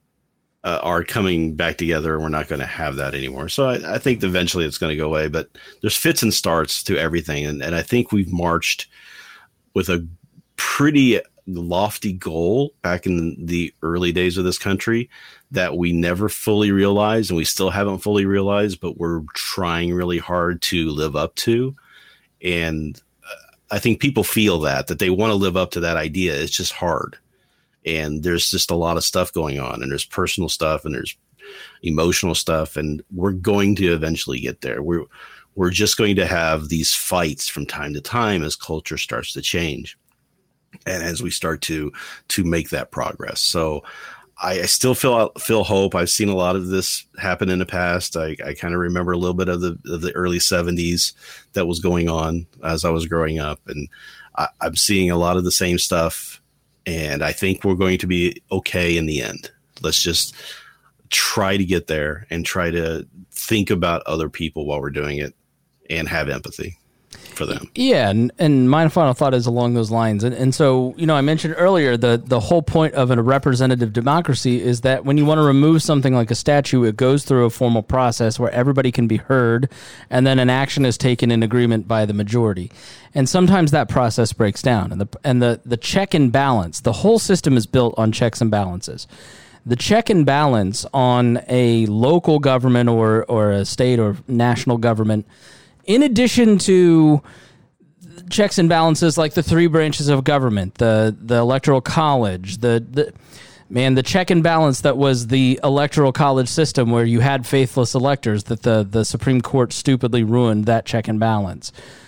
are coming back together. We're not going to have that anymore. So I think eventually it's going to go away, but there's fits and starts to everything. And I think we've marched with a pretty lofty goal back in the early days of this country that we never fully realized, and we still haven't fully realized, but we're trying really hard to live up to. And I think people feel that they want to live up to that idea. It's just hard. And there's just a lot of stuff going on, and there's personal stuff and there's emotional stuff. And we're going to eventually get there. We're just going to have these fights from time to time as culture starts to change. And as we start to make that progress. So I still feel hope. I've seen a lot of this happen in the past. I kind of remember a little bit of the early 70s that was going on as I was growing up. And I'm seeing a lot of the same stuff. And I think we're going to be okay in the end. Let's just try to get there and try to think about other people while we're doing it and have empathy for them. Yeah, and my final thought is along those lines. And so, I mentioned earlier the whole point of a representative democracy is that when you want to remove something like a statue, it goes through a formal process where everybody can be heard, and then an action is taken in agreement by the majority. And sometimes that process breaks down, and the check and balance, the whole system is built on checks and balances. The check and balance on a local government or a state or national government, in addition to checks and balances like the three branches of government, the electoral college, the check and balance that was the electoral college system where you had faithless electors that the Supreme Court stupidly ruined that check and balance.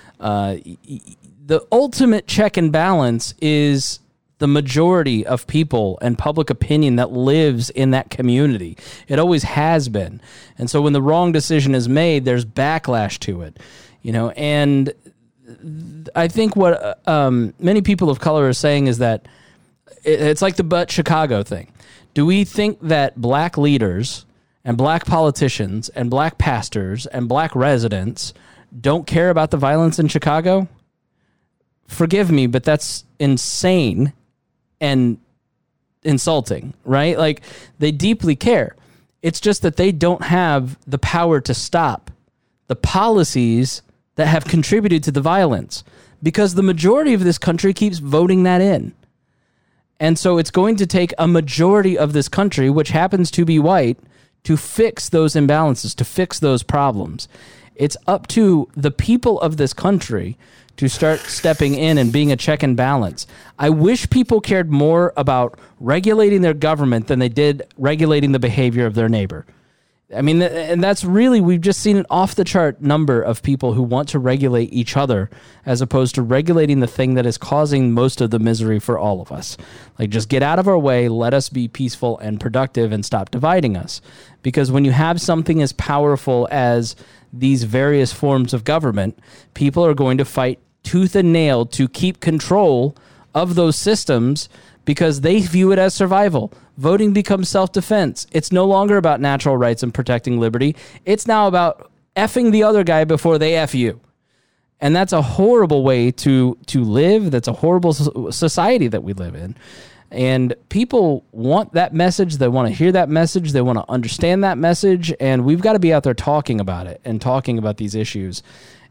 The ultimate check and balance is the majority of people and public opinion that lives in that community. It always has been. And so when the wrong decision is made, there's backlash to it, and I think what many people of color are saying is that it's like the But Chicago thing. Do we think that black leaders and black politicians and black pastors and black residents don't care about the violence in Chicago? Forgive me, but that's insane and insulting, right? Like, they deeply care. It's just that they don't have the power to stop the policies that have contributed to the violence, because the majority of this country keeps voting that in. And so it's going to take a majority of this country, which happens to be white, to fix those imbalances, to fix those problems. It's up to the people of this country to start stepping in and being a check and balance. I wish people cared more about regulating their government than they did regulating the behavior of their neighbor. I mean, and that's really, we've just seen an off-the-chart number of people who want to regulate each other as opposed to regulating the thing that is causing most of the misery for all of us. Like, just get out of our way, let us be peaceful and productive, and stop dividing us. Because when you have something as powerful as these various forms of government, people are going to fight tooth and nail to keep control of those systems because they view it as survival. Voting becomes self-defense. It's no longer about natural rights and protecting liberty. It's now about effing the other guy before they F you. And that's a horrible way to live. That's a horrible society that we live in. And people want that message. They want to hear that message. They want to understand that message. And we've got to be out there talking about it and talking about these issues.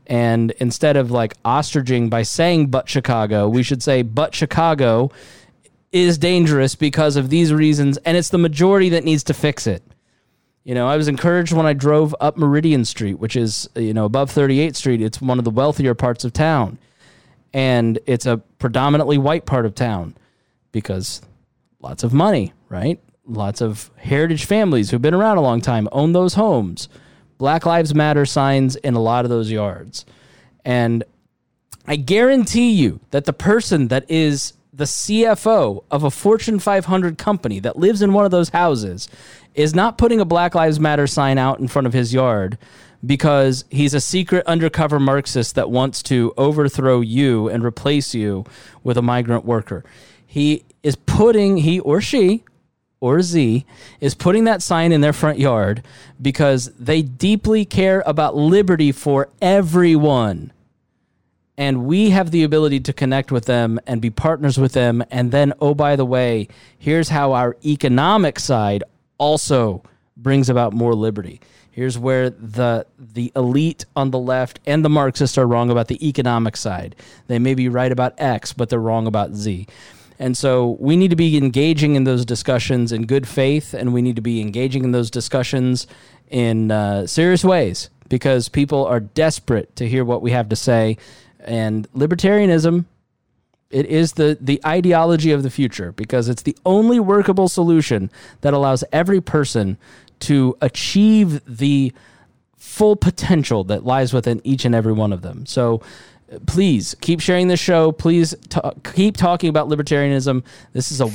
And instead of like ostriching by saying but Chicago, we should say but Chicago is dangerous because of these reasons, and it's the majority that needs to fix it. I was encouraged when I drove up Meridian Street, which is, above 38th Street. It's one of the wealthier parts of town, and it's a predominantly white part of town because lots of money, right? Lots of heritage families who've been around a long time own those homes. Black Lives Matter signs in a lot of those yards. And I guarantee you that the person that is the CFO of a Fortune 500 company that lives in one of those houses is not putting a Black Lives Matter sign out in front of his yard because he's a secret undercover Marxist that wants to overthrow you and replace you with a migrant worker. He or she or Z is putting that sign in their front yard because they deeply care about liberty for everyone. And we have the ability to connect with them and be partners with them. And then, oh, by the way, here's how our economic side also brings about more liberty. Here's where the elite on the left and the Marxists are wrong about the economic side. They may be right about X, but they're wrong about Z. And so we need to be engaging in those discussions in good faith, and we need to be engaging in those discussions in serious ways because people are desperate to hear what we have to say. And libertarianism, it is the ideology of the future because it's the only workable solution that allows every person to achieve the full potential that lies within each and every one of them. So please keep sharing this show. Please keep talking about libertarianism. This is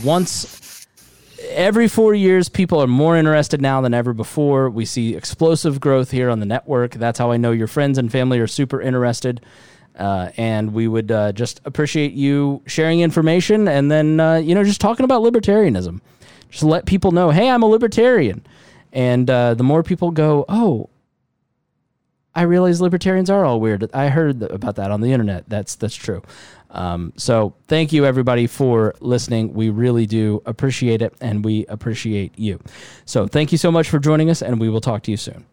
every 4 years, people are more interested now than ever before. We see explosive growth here on the network. That's how I know your friends and family are super interested. And we would just appreciate you sharing information and then, just talking about libertarianism. Just let people know, hey, I'm a libertarian. And the more people go, oh, I realize libertarians are all weird. I heard about that on the internet. That's true. So thank you, everybody, for listening. We really do appreciate it, and we appreciate you. So thank you so much for joining us, and we will talk to you soon.